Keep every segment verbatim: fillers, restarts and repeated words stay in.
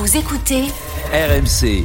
Vous écoutez R M C.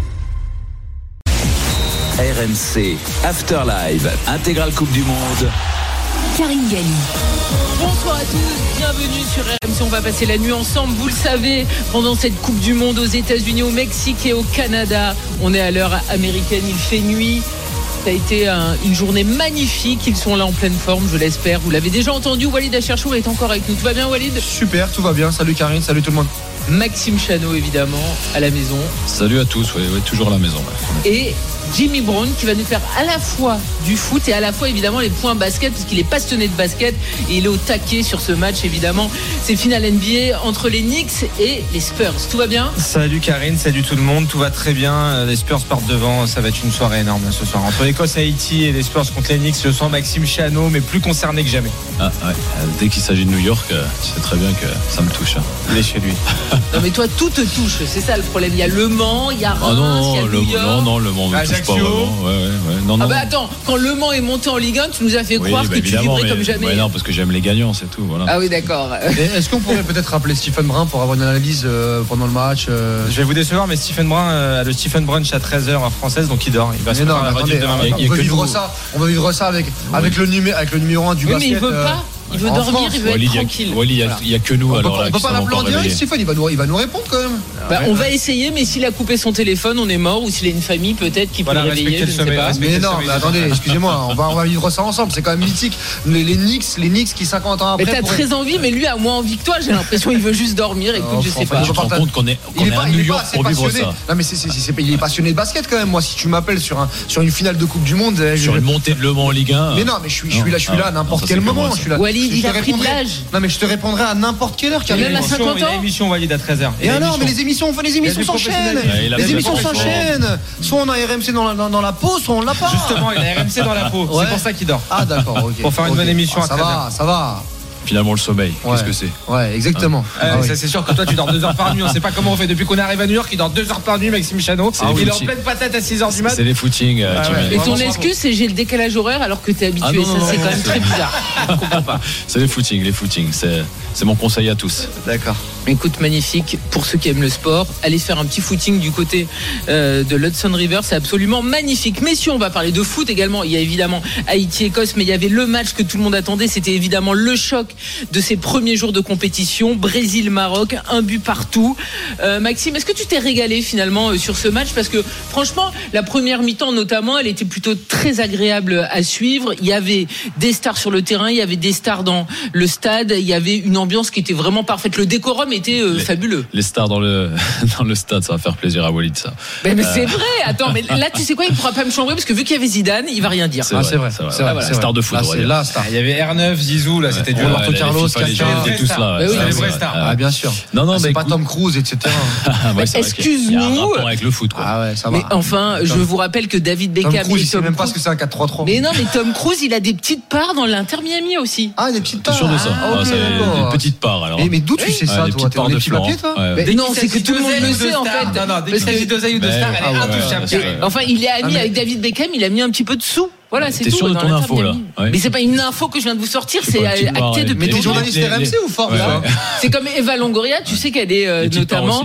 R M C Afterlive, intégrale Coupe du Monde. Karine Galli. Bonsoir à tous, bienvenue sur R M C. On va passer la nuit ensemble, vous le savez, pendant cette Coupe du Monde aux États-Unis, au Mexique et au Canada. On est à l'heure américaine, il fait nuit. Ça a été un, une journée magnifique. Ils sont là en pleine forme, je l'espère. Vous l'avez déjà entendu, Walid Acharchour est encore avec nous. Tout va bien, Walid ? Super, tout va bien. Salut Karine, salut tout le monde. Maxime Chano, évidemment, à la maison. Salut à tous, oui, oui, toujours à la maison. Ouais. Et Jimmy Brown qui va nous faire à la fois du foot et à la fois évidemment les points basket, parce qu'il est passionné de basket et il est au taquet sur ce match évidemment. C'est finale N B A entre les Knicks et les Spurs. Tout va bien ? Salut Karine, salut tout le monde, tout va très bien. Les Spurs partent devant, ça va être une soirée énorme ce soir. Entre l'Écosse et Haïti et les Spurs contre les Knicks, je sens Maxime Chano, mais plus concerné que jamais. Ah, ouais. Dès qu'il s'agit de New York, tu sais très bien que ça me touche. Hein. Il est chez lui. Non mais toi tout te touche, c'est ça le problème. Il y a Le Mans, il y a Reims, ah non, il y a le, New York. Non, non, Le Mans me touche pas vraiment. Ouais, ouais, ouais. Non, non. Ah bah attends, quand Le Mans est monté en Ligue un, tu nous as fait oui, croire bah que tu vibrais mais, comme jamais. Ouais, non, parce que j'aime les gagnants, c'est tout. Voilà. Ah oui, d'accord. Et est-ce qu'on pourrait peut-être rappeler Stephen Brun pour avoir une analyse euh, pendant le match euh... Je vais vous décevoir, mais Stephen Brun euh, a le Stephen Brunch à treize heures française, donc il dort. Il va se non, faire la attendez, demain matin. on, veut vivre ça, on veut vivre ça avec, oui. avec, le, numé- avec le numéro un du oui, basket. Mais il veut euh... pas. Il veut dormir, France. il veut Walid, être tranquille. Walid, il n'y a, a que nous. On alors peut, là, on peut pas l'appeler en direct, Stéphane, il va, nous, il va nous répondre quand même. Bah, on va essayer, mais s'il a coupé son téléphone, on est mort. Ou s'il a une famille, peut-être qu'il voilà, peut le réveiller, je ne sais pas. Mais non, mais attendez, excusez-moi, on va, on va vivre ça ensemble. C'est quand même mythique. Les, les Knicks, les Knicks qui cinquante ans après. Mais t'as pourraient... très envie, mais lui a moins envie que toi. J'ai l'impression qu'il veut juste dormir. Écoute, oh, je sais enfin, pas. Tu te rends compte qu'on est, qu'on il est, est pas, à New York pour vivre passionné. ça. Non, mais c'est, c'est, c'est, c'est, il est passionné de basket quand même. Moi, si tu m'appelles sur, un, sur une finale de Coupe du Monde. Sur je... une montée de Le Mans en Ligue un. Mais non, mais je suis, je suis là, je suis là à n'importe non, quel moment. Je suis là. Walid, il a pris de l'âge. Non, mais je te répondrai à n'importe quelle heure. Même à cinquante ans. Il y a une émission Walid à treize heures. Et alors, mais les émissions, les émissions s'enchaînent. Les émissions s'enchaînent. Soit on a R M C dans la, dans, dans la peau, soit on l'a pas. Justement, il a R M C dans la peau. Ouais. C'est pour ça qu'il dort. Ah d'accord, ok. Pour faire une okay. bonne émission ah, à ça treize va, heures. ça va. Finalement, le sommeil, ouais. qu'est-ce que c'est ? Ouais, exactement. Ah, ah, oui. ça, c'est sûr que toi, tu dors deux heures par nuit. On sait pas comment on fait. Depuis qu'on est arrivé à New York, il dort deux heures par nuit, Maxime Chano. Ah, il oui, est en pleine patate à six heures du mat. C'est les footings. Euh, ah, ouais. Et ton excuse, c'est j'ai le décalage horaire alors que t'es habitué. Ah, non, ça, non, c'est non, quand non, même c'est... très bizarre. Je comprends pas. C'est les footings, les footings. C'est, c'est mon conseil à tous. D'accord. Écoute, magnifique. Pour ceux qui aiment le sport, allez faire un petit footing du côté euh, de l'Hudson River. C'est absolument magnifique. Messieurs, on va parler de foot également. Il y a évidemment Haïti-Écosse, mais il y avait le match que tout le monde attendait. C'était évidemment le choc de ces premiers jours de compétition. Brésil-Maroc, un but partout. Euh, Maxime, est-ce que tu t'es régalé finalement euh, sur ce match ? Parce que franchement, la première mi-temps notamment, elle était plutôt très agréable à suivre. Il y avait des stars sur le terrain, il y avait des stars dans le stade, il y avait une ambiance qui était vraiment parfaite. Le décorum était euh, les, fabuleux. Les stars dans le, dans le stade, ça va faire plaisir à Walid, ça. Mais, mais euh... c'est vrai, attends, mais là tu sais quoi, il ne pourra pas me chambrer parce que vu qu'il y avait Zidane, il va rien dire. C'est ah, vrai, c'est vrai, c'est vrai. C'est vrai, voilà. c'est star de foot. Là, c'est là, star. Il y avait R neuf, Zizou, là, c'était ouais, du ouais, Roberto Carlos, Cassia, tous là. Oui, les vrais stars. Ah, bien sûr. Non, non, ah, c'est mais pas écoute... Tom Cruise, et cetera. ouais, excuse-nous. Il y a un rapport avec le foot, quoi. Ah ouais, ça va. Mais enfin, je vous rappelle que David Beckham. Tom Cruise, il sait même Cruise... pas ce que c'est un quatre trois trois. Mais non, mais Tom Cruise, il a des petites parts dans l'Inter Miami aussi. Ah, des petites parts. T'es sûr de ça ? Ah, okay, ah, des petites parts, alors. Mais, mais d'où tu sais ça, toi ? T'es dans les petits papiers, toi ? Non, c'est que tout le monde le sait, en fait. Non, non, dès qu'il s'agit d'oseille ou de star, elle est intouchable. Enfin, il est ami avec David Beckham, il a mis un petit peu de sous. Voilà, c'est t'es tout. Sûr de ton info, là. Ouais. Mais c'est pas une info que je viens de vous sortir, c'est acté depuis. Mais t'es journaliste R M C ou fort, là ? C'est comme Eva Longoria, tu sais qu'elle est notamment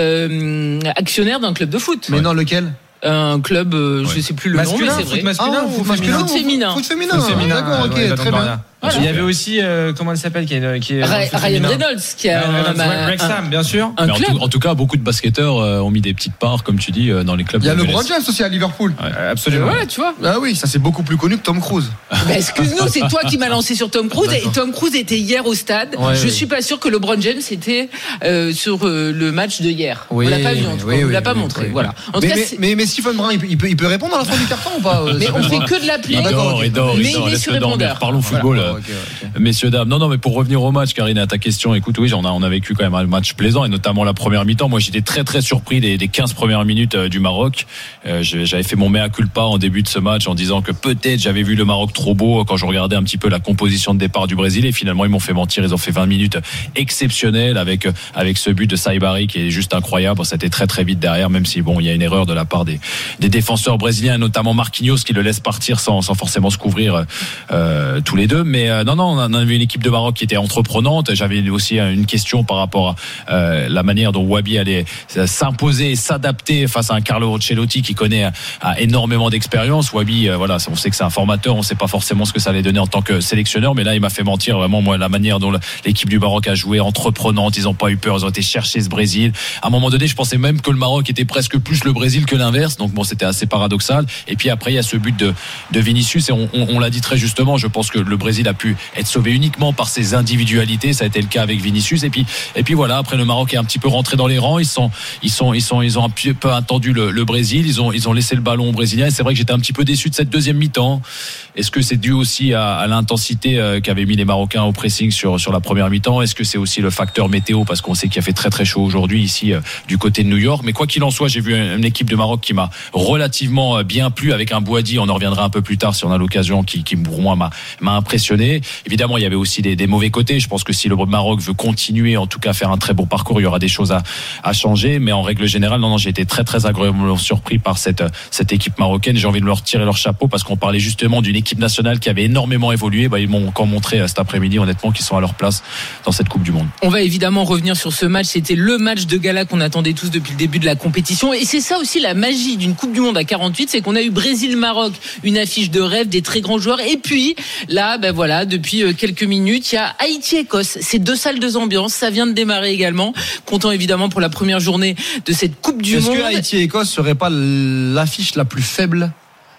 actionnaire d'un club de foot. Mais non, lequel ? Un club, je sais plus le nom, mais c'est vrai. Foot masculin ou foot masculin ? Foot féminin. Foot féminin. Foot féminin. D'accord, ok, très bien. Voilà. Il y avait aussi, euh, comment elle s'appelle qui est, qui est Ryan Reynolds qui a un, Wrexham, bien sûr. Un Mais club. En, tout, en tout cas, beaucoup de basketteurs euh, ont mis des petites parts, comme tu dis, euh, dans les clubs. Il y a LeBron James aussi à Liverpool. Ouais, absolument. Ouais, tu vois. Ah oui, ça c'est beaucoup plus connu que Tom Cruise. Bah, excuse-nous, c'est toi qui m'as lancé sur Tom Cruise. D'accord. Et Tom Cruise était hier au stade. Ouais, je oui. suis pas sûr que LeBron James était euh, sur euh, le match de hier. Oui, on l'a pas vu, en tout cas. oui, on oui, l'a pas oui, montré. oui. Voilà. En mais, tout cas, mais, mais, mais Stephen Brun, il peut, il, peut, il peut répondre à la fin du carton ou pas euh, mais on fait que de l'appeler. Il dort, il dort, mais il dort. il est sur répondeur. Parlons football, voilà. okay, okay. messieurs, dames. Non, non, mais pour revenir au match, Karine, à ta question, écoute, oui, on a, on a vécu quand même un match plaisant, et notamment la première mi-temps. Moi, j'étais très, très surpris des, des quinze premières minutes euh, du Maroc. Euh, j'avais fait mon mea culpa en début de ce match en disant que peut-être j'avais vu le Maroc trop beau quand je regardais un petit peu la composition de départ du Brésil, et finalement, ils m'ont fait mentir. Ils ont fait vingt minutes exceptionnelles avec, avec ce but de Saibari qui est juste incroyable. C'était très, très vite derrière, même si bon, il y a une erreur de la part des, des défenseurs brésiliens, notamment Marquinhos qui le laisse partir sans, sans forcément se couvrir euh, tous les deux. Mais mais euh, non, non, on avait une équipe de Maroc qui était entreprenante. J'avais aussi une question par rapport à euh, la manière dont Wahbi allait s'imposer et s'adapter face à un Carlo Ancelotti qui connaît a, a énormément d'expérience. Wahbi, euh, voilà, on sait que c'est un formateur, on sait pas forcément ce que ça allait donner en tant que sélectionneur, mais là, il m'a fait mentir vraiment, moi, la manière dont l'équipe du Maroc a joué, entreprenante, ils ont pas eu peur, ils ont été chercher ce Brésil. À un moment donné, je pensais même que le Maroc était presque plus le Brésil que l'inverse, donc bon, c'était assez paradoxal. Et puis après, il y a ce but de, de Vinicius, et on, on, on l'a dit très justement, je pense que le Brésil a pu être sauvé uniquement par ses individualités, ça a été le cas avec Vinicius, et puis, et puis voilà, après le Maroc est un petit peu rentré dans les rangs, ils sont, ils sont, ils sont, ils ont un peu attendu le, le Brésil, ils ont, ils ont laissé le ballon aux Brésiliens, et c'est vrai que j'étais un petit peu déçu de cette deuxième mi-temps. Est-ce que c'est dû aussi à, à l'intensité euh, qu'avaient mis les Marocains au pressing sur, sur la première mi-temps? Est-ce que c'est aussi le facteur météo, parce qu'on sait qu'il a fait très très chaud aujourd'hui ici euh, du côté de New York? Mais quoi qu'il en soit, j'ai vu une, une équipe de Maroc qui m'a relativement bien plu, avec un Bouhaddi, on en reviendra un peu plus tard si on a l'occasion, qui, qui pour moi m'a, m'a impressionné. Évidemment, il y avait aussi des, des mauvais côtés. Je pense que si le Maroc veut continuer, en tout cas faire un très bon parcours, il y aura des choses à, à changer. Mais en règle générale, non, non, j'ai été très très agréablement surpris par cette, cette équipe marocaine. J'ai envie de leur tirer leur chapeau, parce qu'on parlait justement d'une équipe nationale qui avait énormément évolué. Bah, ils m'ont encore montré cet après-midi, honnêtement, qu'ils sont à leur place dans cette Coupe du Monde. On va évidemment revenir sur ce match. C'était le match de gala qu'on attendait tous depuis le début de la compétition. Et c'est ça aussi la magie d'une Coupe du Monde à quarante-huit, c'est qu'on a eu Brésil-Maroc, une affiche de rêve, des très grands joueurs. Et puis là, ben voilà, depuis quelques minutes, il y a Haïti-Écosse. C'est deux salles, deux ambiances. Ça vient de démarrer également. Content évidemment pour la première journée de cette Coupe du Est-ce Monde. Est-ce que Haïti-Écosse serait pas l'affiche la plus faible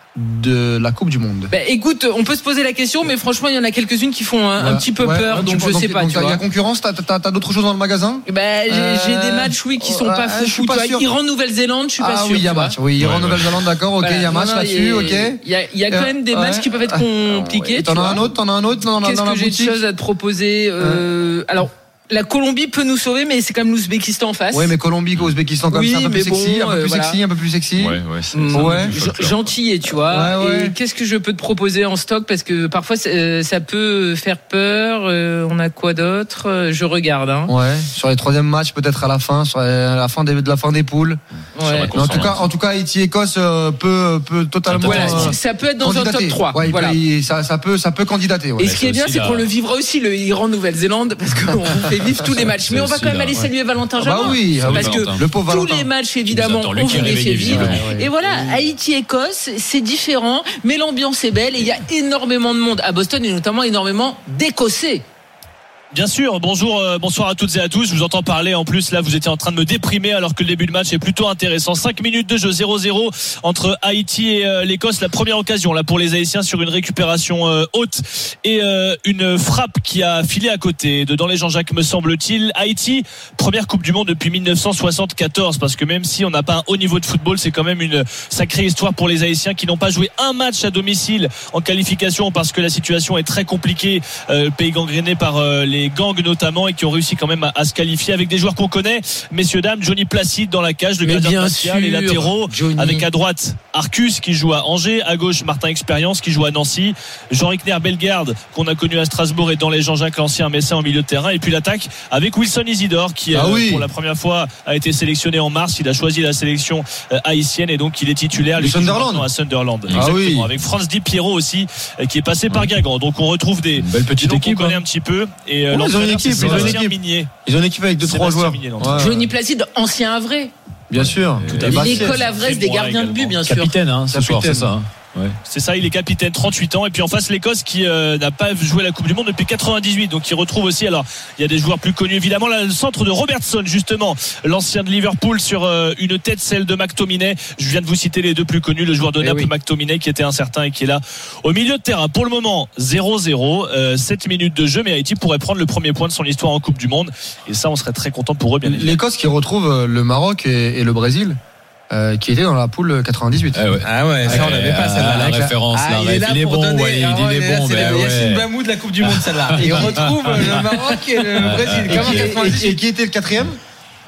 de la Coupe du Monde? Bah, écoute, on peut se poser la question, mais franchement, il y en a quelques-unes qui font un, ouais, un petit peu ouais, peur, ouais, donc je donc, sais pas. Il y a concurrence, t'as, t'as, t'as d'autres choses dans le magasin? Bah, j'ai, euh, j'ai des matchs, oui, qui sont euh, pas fous. Je suis pas sûr. Iran-Nouvelle-Zélande, je suis pas ah, sûr. Ah oui, il y a match. Oui, Iran-Nouvelle-Zélande, d'accord, ok, il voilà. y a match non, là-dessus, ok. Il y a, il y a quand même des matchs qui peuvent être compliqués. T'en as un autre, t'en as un autre dans la boutique. Qu'est-ce que j'ai de choses à te proposer? Alors. La Colombie peut nous sauver, mais c'est quand même l'Ouzbékistan en face. Oui, mais Colombie, Ouzbékistan, comme oui, ça, un peu plus sexy, bon, un peu plus euh, sexy, voilà. un peu plus sexy. Ouais, ouais, c'est, mmh, ouais. Gentil, et tu vois. Ouais, ouais. Et qu'est-ce que je peux te proposer en stock, parce que parfois euh, ça peut faire peur. Euh, on a quoi d'autre? Je regarde. Hein. Ouais. Sur les troisièmes matchs, peut-être à la fin, sur la fin des, de la fin des poules. Ouais. En tout cas, en tout cas, Haïti-Écosse euh, peut, peut totalement. Voilà, euh, ça peut être dans candidater. Un top trois. Ouais, voilà. peut, ça, ça peut, ça peut candidater. Ouais. Et ce qui est bien, c'est qu'on le vivra aussi le Iran-Nouvelle-Zélande, parce qu'on fait vivre tous les matchs. Mais on va quand même là, aller ouais. saluer Valentin Jamin. Ah bah oui, parce oui, que Valentin. Le pauvre tous Valentin. les matchs, évidemment, on vous les fait vivre. Ouais, ouais. Et voilà, Haïti-Écosse, c'est différent, mais l'ambiance est belle et il y a énormément de monde à Boston et notamment énormément d'Écossais. Bien sûr, bonjour, euh, bonsoir à toutes et à tous. Je vous entends parler. En plus, là, vous étiez en train de me déprimer alors que le début de match est plutôt intéressant. cinq minutes de jeu, zéro zéro entre Haïti et euh, l'Écosse. La première occasion là pour les Haïtiens sur une récupération euh, haute et euh, une frappe qui a filé à côté de dans les Jean-Jacques, me semble-t-il. Haïti, première Coupe du Monde depuis dix-neuf cent soixante-quatorze, parce que même si on n'a pas un haut niveau de football, c'est quand même une sacrée histoire pour les Haïtiens qui n'ont pas joué un match à domicile en qualification parce que la situation est très compliquée. Euh, le pays gangréné par euh, les gangs notamment, et qui ont réussi quand même à, à se qualifier avec des joueurs qu'on connaît, messieurs dames. Johnny Placide dans la cage, le gardien spatial, les latéraux, Johnny. Avec à droite Arcus qui joue à Angers, à gauche Martin Expérience qui joue à Nancy, Jean-Rickner Bellegarde qu'on a connu à Strasbourg et dans les Jean-Jacques, l'ancien Messin en milieu de terrain, et puis l'attaque avec Wilson Isidore qui ah euh, oui. pour la première fois a été sélectionné en mars. Il a choisi la sélection euh, haïtienne et donc il est titulaire lui, Sunderland. à Sunderland. Ah exactement, oui. Avec Franz Di Piero aussi euh, qui est passé par Guingamp. Donc on retrouve des belle petite équipe qu'on connaît un petit peu, et euh, ouais, ils ont une équipe, ils ont une équipe. Minier. Ils ont une équipe avec deux trois joueurs. Minier, ouais. Johnny Placide, ancien Havrais. Bien sûr. L'école Havraise des gardiens de but, bien sûr. Capitaine, hein, ce soir, c'est ça. Ouais. C'est ça, il est capitaine, trente-huit ans. Et puis en face, l'Écosse qui euh, n'a pas joué la Coupe du Monde depuis quatre-vingt-dix-huit. Donc il retrouve aussi, alors il y a des joueurs plus connus évidemment, là, le centre de Robertson justement, l'ancien de Liverpool, sur euh, une tête, celle de McTominay. Je viens de vous citer les deux plus connus, le joueur de Naples, oui. McTominay, qui était incertain et qui est là au milieu de terrain. Pour le moment, zéro zéro, euh, sept minutes de jeu, mais Haïti pourrait prendre le premier point de son histoire en Coupe du Monde. Et ça, on serait très content pour eux, bien évidemment. L'Écosse qui retrouve le Maroc et, et le Brésil. Euh, qui était dans la poule quatre-vingt-dix-huit. Ah ouais, ah ouais ça on n'avait pas celle-là. La référence, ah, là, il est là il est pour bon, donner. Walid, il est bon. C'est ben le ouais. Yassine Bamou de la Coupe du Monde, celle-là. Et on retrouve le Maroc et le Brésil. Et, et, et, et qui était le quatrième?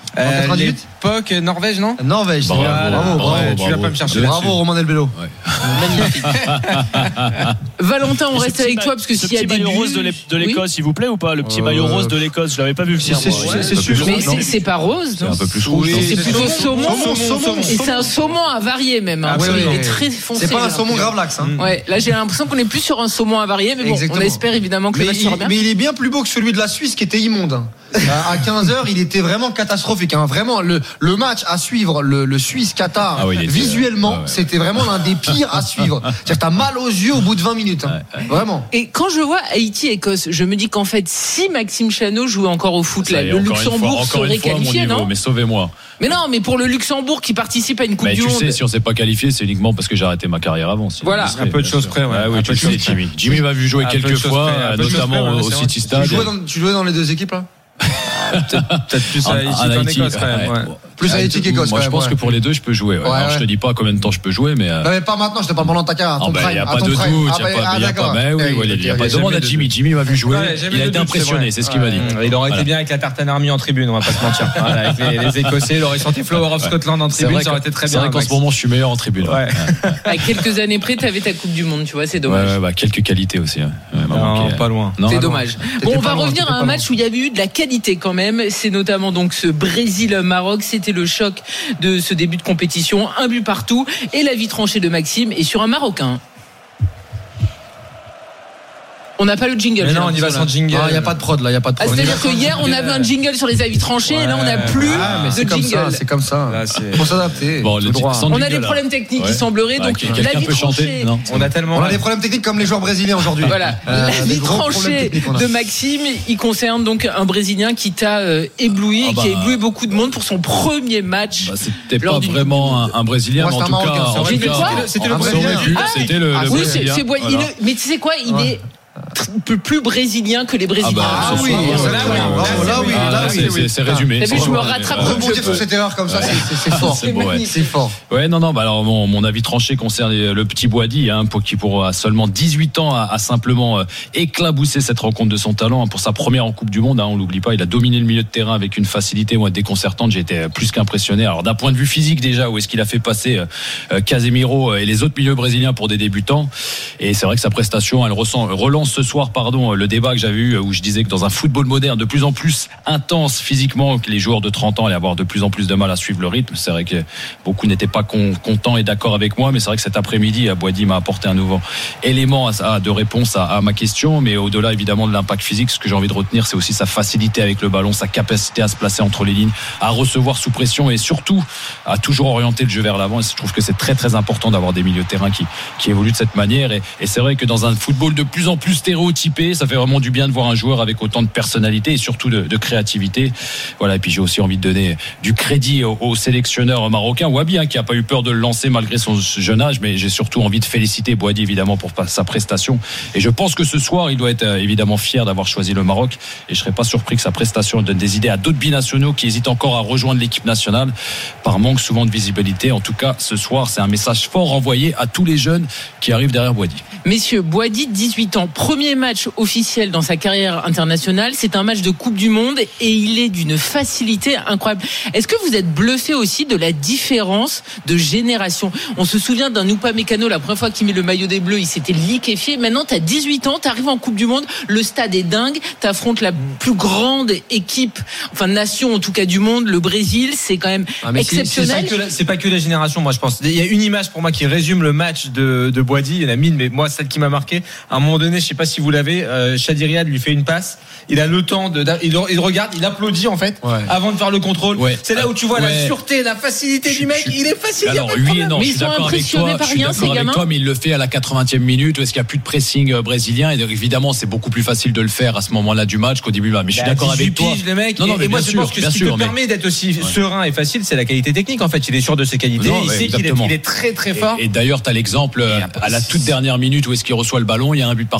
En quatre-vingt-dix-huit l'époque Norvège, non Norvège, Bravo, bravo, bravo, bravo, bravo. Tu vas pas me chercher. Bravo Romain Delbello. Magnifique. Valentin, on Et ce reste petit avec ma- toi parce que ce s'il y a petit des maillot buts- rose de l'É- de l'Écosse, s'il vous plaît, ou pas? Le petit Euh, maillot rose de l'Écosse, je l'avais pas vu venir. C'est moi. c'est- Ouais. c'est sûr. Mais non c'est- c'est pas rose, C'est non un peu plus rouge. Oui, non C'est c'est plutôt saumon, saumon, saumon, saumon. et c'est un saumon avarié même. Hein, Ah, oui, parce qu'il oui, est oui. très foncé. C'est pas un là. saumon gravlax. Hein. Ouais, là j'ai l'impression qu'on est plus sur un saumon avarié, mais bon, Exactement. on espère évidemment que le Mais match sera il, bien. mais il est bien plus beau que celui de la Suisse qui était immonde. hein. À- À quinze heures, il était vraiment catastrophique. hein. Vraiment, le, le match à suivre, le, le Suisse-Qatar, Ah oui, il était- visuellement, ouais, ouais. c'était vraiment l'un des pires à suivre. C'est-à-dire que t'as mal aux yeux au bout de vingt minutes. hein. Vraiment. Et quand je vois Haïti-Écosse, je me dis qu'en fait, si Maxime Chanot jouait encore au foot, Ça là, y est, le encore une Luxembourg fois, encore serait une fois, à mon qualifié, niveau, non mais sauvez-moi. Mais non, mais pour le Luxembourg qui participe à une Coupe Mais du tu Monde. sais, si on s'est pas qualifié, c'est uniquement parce que j'ai arrêté ma carrière avant. Sinon, Voilà. je serais, Un peu de bien choses sûr. près, ouais. Ah oui, Un tu peu de le sais, choses près. Jimmy. Jimmy m'a vu jouer Un peu de quelques choses fois, près, un peu de choses notamment près, ouais, au c'est City Tu Stade. jouais, dans, tu jouais dans les deux équipes là Peut-être plus En- à Haïti en qu'en Haïti, Écosse, quand même. ouais. ouais. Plus Ah, Haïti qu'Écosse. Moi, quand je même, pense ouais. que pour les deux, je peux jouer. ouais. Ouais, Alors, je ouais. te dis pas combien de temps je peux jouer, mais. euh, Non, mais pas maintenant, je te parle pendant ta carrière. à Ah ton bah, prime, il n'y a à pas ton de prime. doute, Ah il n'y bah, a pas, ah, il y a d'accord. pas, mais oui, Eh, Walid, il y a ok, pas ok. de demande à jamais Jimmy. de- Jimmy m'a vu jouer, Ouais, jamais il a de été doute, impressionné, c'est c'est ce vrai. qu'il m'a dit. Ouais, Il aurait été Voilà. bien avec la Tartan Army en tribune, on va pas se mentir. Voilà, avec les, les Écossais, il aurait chanté Flower of Scotland en C'est tribune, vrai ça aurait que- été très c'est bien. vrai qu'en Max. ce moment, je suis meilleur en tribune. Ouais. À quelques années près, tu avais ta Coupe du Monde, tu vois, c'est Ouais, dommage. ouais, bah, quelques qualités aussi. ouais. Ouais, m'a Non, manqué. pas loin. Non, C'est non. dommage. T'étais Bon, on pas va loin, revenir t'étais à un pas match où il y avait eu de la qualité quand même. C'est notamment donc ce Brésil-Maroc. C'était le choc de ce début de compétition. Un but partout et la vie tranchée de Maxime et sur un Marocain. On n'a pas le jingle. Mais j'ai non, on y va l'impression, sans là. jingle. Ah, il n'y a pas de prod là, il n'y a pas de Ah, prod. c'est-à-dire que hier, on avait un jingle sur les avis tranchés et là, on n'a plus Ah, mais de c'est comme ça, jingle. c'est comme ça. Là, c'est- Faut s'adapter. Bon, tout le droit. sans On a jingle, des là. problèmes techniques, Ouais. il semblerait. Bah, Donc, quelqu'un la vie peut chanter tranchée. Non. On a tellement. On a des problèmes techniques comme les joueurs brésiliens aujourd'hui. Voilà, Euh, la des vie gros problèmes tranchée techniques, on a. de Maxime, il concerne donc un Brésilien qui t'a euh, ébloui Ah et bah, qui a ébloui beaucoup de monde pour son premier match. Bah, c'était Lors pas d'une vraiment un, un Brésilien, Moi, mais en c'est tout un cas, Marocain, en c'est tout vrai. cas, C'était- c'était en- le ça Brésilien. aurait pu, Ah, c'était le, ah, le oui, c'est, Brésilien. c'est bois- il Voilà. est- mais tu sais quoi, il Ouais. est tr- plus brésilien que les Brésiliens. Ah bah, Ah ce oui, soir, ouais, exactement. ouais, ouais, Bravo, ouais. là oui, Ah, là là, oui, c'est- oui. c'est- c'est résumé. T'as vu, C'est je me bon, rattrape ouais. comme Rebondir je sur peux. cette erreur comme ça, c'est- c'est c'est fort. C'est beau, ouais. C'est fort. Ouais, non, non, bah alors mon, mon avis tranché concerne le petit Boadi, hein, pour qui pour à seulement dix-huit ans a, a simplement euh, éclaboussé cette rencontre de son talent, hein, pour sa première en Coupe du Monde, hein, on l'oublie pas, il a dominé le milieu de terrain avec une facilité moi, déconcertante, j'ai été plus qu'impressionné. Alors d'un point de vue physique déjà, où est-ce qu'il a fait passer euh, euh, Casemiro et les autres milieux brésiliens pour des débutants, et c'est vrai que sa prestation, elle ressent, relance ce soir, pardon, le débat que j'avais eu où je disais que dans un football moderne de plus en plus intense physiquement, que les joueurs de trente ans allaient avoir de plus en plus de mal à suivre le rythme. C'est vrai que beaucoup n'étaient pas con, contents et d'accord avec moi, mais c'est vrai que cet après-midi, Boadi m'a apporté un nouveau élément à, à, de réponse à, à ma question. Mais au-delà évidemment de l'impact physique, ce que j'ai envie de retenir, c'est aussi sa facilité avec le ballon, sa capacité à se placer entre les lignes, à recevoir sous pression et surtout à toujours orienter le jeu vers l'avant. Et je trouve que c'est très très important d'avoir des milieux de terrain qui, qui évoluent de cette manière. Et, et c'est vrai que dans un football de plus en plus stéréotypé, ça fait vraiment du bien de voir un joueur avec autant de personnalité et surtout de, de créativité. Voilà. Et puis j'ai aussi envie de donner du crédit au, au sélectionneur marocain Wabi, hein, qui a pas eu peur de le lancer malgré son jeune âge. Mais j'ai surtout envie de féliciter Boadi évidemment pour sa prestation. Et je pense que ce soir, il doit être euh, évidemment fier d'avoir choisi le Maroc. Et je serais pas surpris que sa prestation donne des idées à d'autres binationaux qui hésitent encore à rejoindre l'équipe nationale par manque souvent de visibilité. En tout cas, ce soir, c'est un message fort envoyé à tous les jeunes qui arrivent derrière Boadi. Messieurs, Boadi, dix-huit ans, premier match officiel dans sa carrière internationale. C'est un match de Coupe du Monde et il est d'une facilité incroyable. Est-ce que vous êtes bluffé aussi de la différence de génération? On se souvient d'un Upamecano, la première fois qu'il met le maillot des Bleus, il s'était liquéfié. Maintenant, t'as dix-huit ans, t'arrives en Coupe du Monde, le stade est dingue, t'affrontes la plus grande équipe, enfin nation en tout cas du monde, le Brésil, c'est quand même Ah, mais c'est- exceptionnel. C'est, c'est, pas que la, c'est pas que la génération, moi je pense. Il y a une image pour moi qui résume le match de, de Boadi. Il y en a mille, mais moi celle qui m'a marqué, à un moment donné, je sais pas si vous l'avez, euh, Shadi Riyad lui fait une passe. Il a le temps de, il, il regarde, il applaudit en fait, Ouais. avant de faire le contrôle. Ouais. C'est là où tu vois Ouais. la sûreté, la facilité Je- du mec. je- Il est facile. Alors y a pas de oui et problème. non, Mais je ils suis sont d'accord avec impressionnés toi. par Je suis rien, d'accord ces avec gamins. toi, mais il le fait à la quatre-vingtième minute où est-ce qu'il n'y a plus de pressing euh, brésilien et donc, évidemment c'est beaucoup plus facile de le faire à ce moment-là du match qu'au début là. Mais je suis Il a d'accord avec dix-huit toi. piges, le mec. Non, non, et, mais et moi bien je sûr, pense que bien ce qui sûr, te mais- permet d'être aussi serein et facile, c'est la qualité technique en fait. Il est sûr de ses qualités. Non, il ouais, sait qu'il est, exactement. il est très très fort. Et, et d'ailleurs, tu as l'exemple euh, à la toute dernière minute où est-ce qu'il reçoit le ballon, il y a un but partout et il va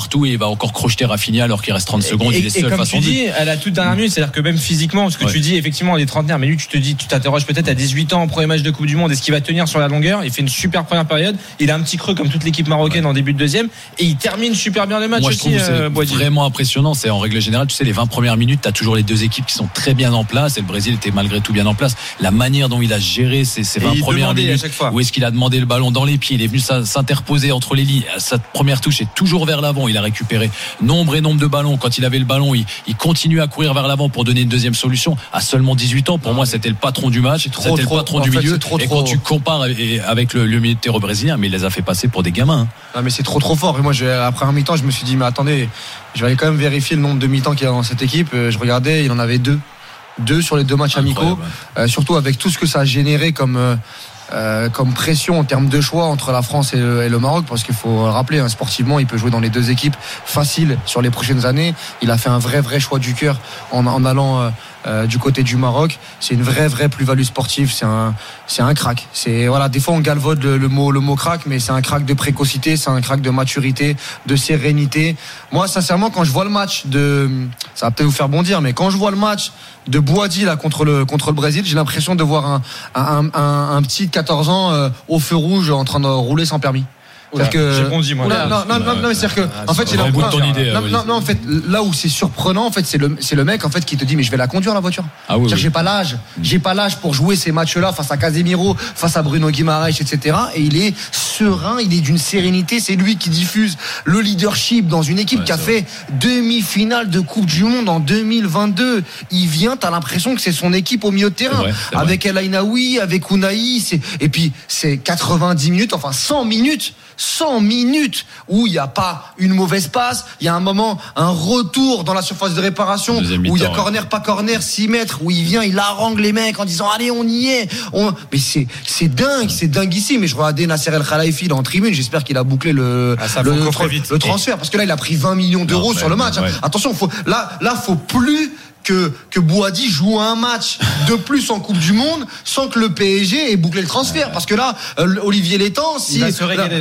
va encore crocheter Rafinha alors qu'il reste trente secondes. Et, il est et seul comme face tu en dis, à la toute dernière minute, c'est-à-dire que même physiquement, ce que Ouais. tu dis, effectivement, les trentenaires, mais lui, tu te dis, tu t'interroges peut-être à dix-huit ans, premier match de Coupe du Monde, est-ce qu'il va tenir sur la longueur? Il fait une super première période. Il a un petit creux comme toute l'équipe marocaine ouais. en début de deuxième, et il termine super bien le match. Moi, je aussi, trouve euh, que c'est vraiment impressionnant. C'est en règle générale, tu sais, les vingt premières minutes, t'as toujours les deux équipes qui sont très bien en place, et le Brésil était malgré tout bien en place. La manière dont il a géré ces, ces vingt premières minutes, où est-ce qu'il a demandé le ballon dans les pieds, il est venu s'interposer entre les lignes. Sa première touche est toujours vers l'avant. Il a récupéré nombre et nombre de ballons. Quand il avait le ballon, il, il continue à courir vers l'avant pour donner une deuxième solution. À seulement dix-huit ans, pour non, moi, c'était le patron du match, c'était trop, le patron du fait, milieu. Trop, et trop. Quand tu compares avec le, le milieu de terrain brésilien, mais il les a fait passer pour des gamins. Non, mais c'est trop trop fort. Et moi, je, après un mi-temps, je me suis dit, mais attendez, je vais aller quand même vérifier le nombre de mi-temps qu'il y a dans cette équipe. Je regardais, il en avait deux. Deux sur les deux matchs amicaux. Euh, surtout avec tout ce que ça a généré comme. Euh, Euh, comme pression en termes de choix entre la France et le, et le Maroc, parce qu'il faut le rappeler, hein, sportivement il peut jouer dans les deux équipes facile sur les prochaines années. Il a fait un vrai vrai choix du cœur en, en allant euh, euh, du côté du Maroc. C'est une vraie vraie plus-value sportive. C'est un c'est un crack. C'est voilà, des fois on galvaude le, le mot le mot crack, mais c'est un crack de précocité, c'est un crack de maturité, de sérénité. Moi sincèrement, quand je vois le match de, ça va peut-être vous faire bondir, mais quand je vois le match de Boadi là contre le contre le Brésil, j'ai l'impression de voir un un un, un petit de quatorze ans euh, au feu rouge en train de rouler sans permis. Oula, que... j'ai bondi moi. Oula, non, non, non, non, mais c'est-à-dire que, ah, en fait, c'est j'ai l'impression. Non, idée, non, oui. non, non, en fait, là où c'est surprenant, en fait, c'est le, c'est le mec, en fait, qui te dit, mais je vais la conduire la voiture. Ah oui, oui. J'ai pas l'âge, j'ai pas l'âge pour jouer ces matchs-là face à Casemiro, face à Bruno Guimaraes, et cetera. Et il est serein, il est d'une sérénité. C'est lui qui diffuse le leadership dans une équipe ouais, qui a fait demi-finale de Coupe du Monde en deux mille vingt-deux. Il vient, t'as l'impression que c'est son équipe au milieu de terrain, c'est vrai, c'est avec El Ainaoui, avec Ounahi, c'est, et puis c'est quatre-vingt-dix minutes, enfin cent minutes. cent minutes où il n'y a pas une mauvaise passe, il y a un moment, un retour dans la surface de réparation où il y a corner, ouais. pas corner, six mètres, où il vient, il harangue les mecs en disant allez on y est. On... Mais c'est, c'est dingue, c'est dingue ici. Mais je regardais Nasser El Khelaifi en tribune, j'espère qu'il a bouclé le, ah, le, le, le transfert, parce que là il a pris vingt millions d'euros non, sur le match. Ouais. Attention, faut, là, là faut plus que, que Boadi joue un match de plus en Coupe du Monde sans que le P S G ait bouclé le transfert. Parce que là, euh, Olivier Létang, si, là,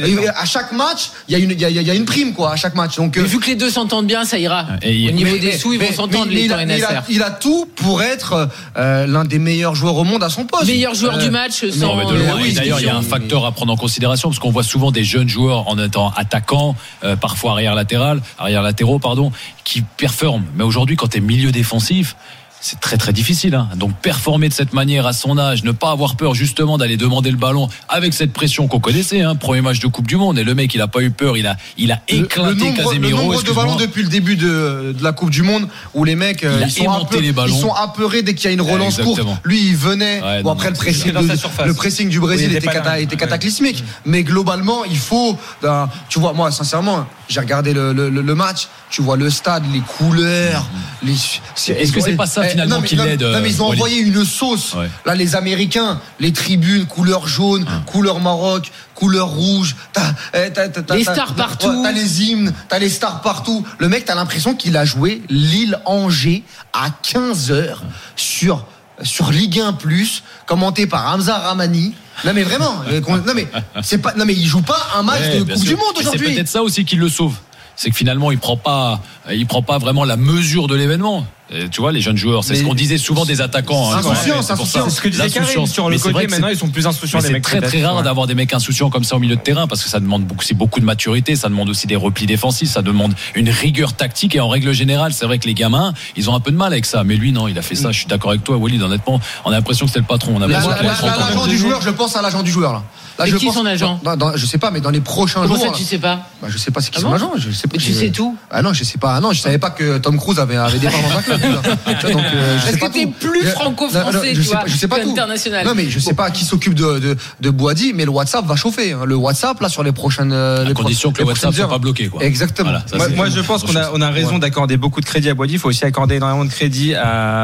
à chaque match, il y a une, il y a, il y a une prime, quoi, à chaque match. Donc, mais vu que les deux s'entendent bien, ça ira. Et Au niveau mais, des mais, sous, ils mais, vont s'entendre, mais, Létang et Nasser. Il a, il a tout pour être euh, l'un des meilleurs joueurs au monde à son poste. Meilleur joueur euh, du match, sans. Non, mais de loin. Oui, d'ailleurs, il y a un facteur à prendre en considération, parce qu'on voit souvent des jeunes joueurs en étant attaquants, euh, parfois arrière latéral, arrière latéraux, pardon, qui performent. Mais aujourd'hui, quand tu es milieu défensif, c'est très très difficile, hein. Donc performer de cette manière à son âge, ne pas avoir peur justement d'aller demander le ballon avec cette pression qu'on connaissait, hein. Premier match de Coupe du Monde, et le mec il a pas eu peur, il a il a éclaté le, le nombre, Casemiro. Le nombre de ballons depuis le début de, de la Coupe du Monde où les mecs ils sont, apeurés, les ils sont apeurés dès qu'il y a une relance ouais, courte. Lui il venait, ouais, bon, non, après non, le pressing, de, le pressing du Brésil oui, était, était, cata, était cataclysmique, ouais. Mais globalement il faut, ben, tu vois, moi sincèrement j'ai regardé le, le, le match, tu vois le stade, les couleurs, mmh. les. C'est, est-ce que c'est pas ça finalement qui l'aide? Non mais ils ont euh, envoyé une sauce. Ouais. Là les Américains, les tribunes couleur jaune, mmh. couleur Maroc, couleur rouge. T'as, t'as, t'as, t'as, les stars t'as, partout. T'as les hymnes, t'as les stars partout. Le mec, t'as l'impression qu'il a joué Lille-Angers à quinze heures mmh. sur sur Ligue un plus, commenté par Hamza Ramani. Non mais vraiment, non mais c'est pas, non mais il joue pas un match ouais, de Coupe sûr. Du Monde aujourd'hui. C'est peut-être ça aussi qui le sauve. C'est que finalement il prend pas, il prend pas vraiment la mesure de l'événement. Et tu vois, les jeunes joueurs, c'est mais ce qu'on disait souvent des attaquants. Hein, insouciance, c'est, insouciance. C'est ce que disait Karim sur le côté. Maintenant, ils sont plus insouciants. C'est très très rare ouais. d'avoir des mecs insouciants comme ça au milieu de terrain, parce que ça demande beaucoup, c'est beaucoup de maturité, ça demande aussi des replis défensifs, ça demande une rigueur tactique. Et en règle générale, c'est vrai que les gamins, ils ont un peu de mal avec ça. Mais lui, non, il a fait ça. Je suis d'accord avec toi, Walid. Honnêtement, on a l'impression que c'est le patron. On a la, la, la, la, l'agent du joueur, je pense à l'agent du joueur là. Là, je qui pense, son agent dans, dans, je sais pas, mais dans les prochains jours. Comment ça, tu sais pas? Bah, je sais pas c'est qui ah son bon agent. Je sais pas. Mais tu sais tout. Ah non, je sais pas. Ah non, je savais pas que Tom Cruise avait avait des parts dans un club. Donc, euh, Est-ce que t'es plus franco-français, tu vois, je sais pas international. Non, mais je sais pas qui s'occupe de de de Boadi, mais le WhatsApp va chauffer. Le WhatsApp là sur les prochaines. À condition que le WhatsApp soit pas bloqué, quoi. Exactement. Moi, je pense qu'on a on a raison d'accorder beaucoup de crédit à Boadi. Il faut aussi accorder énormément de crédit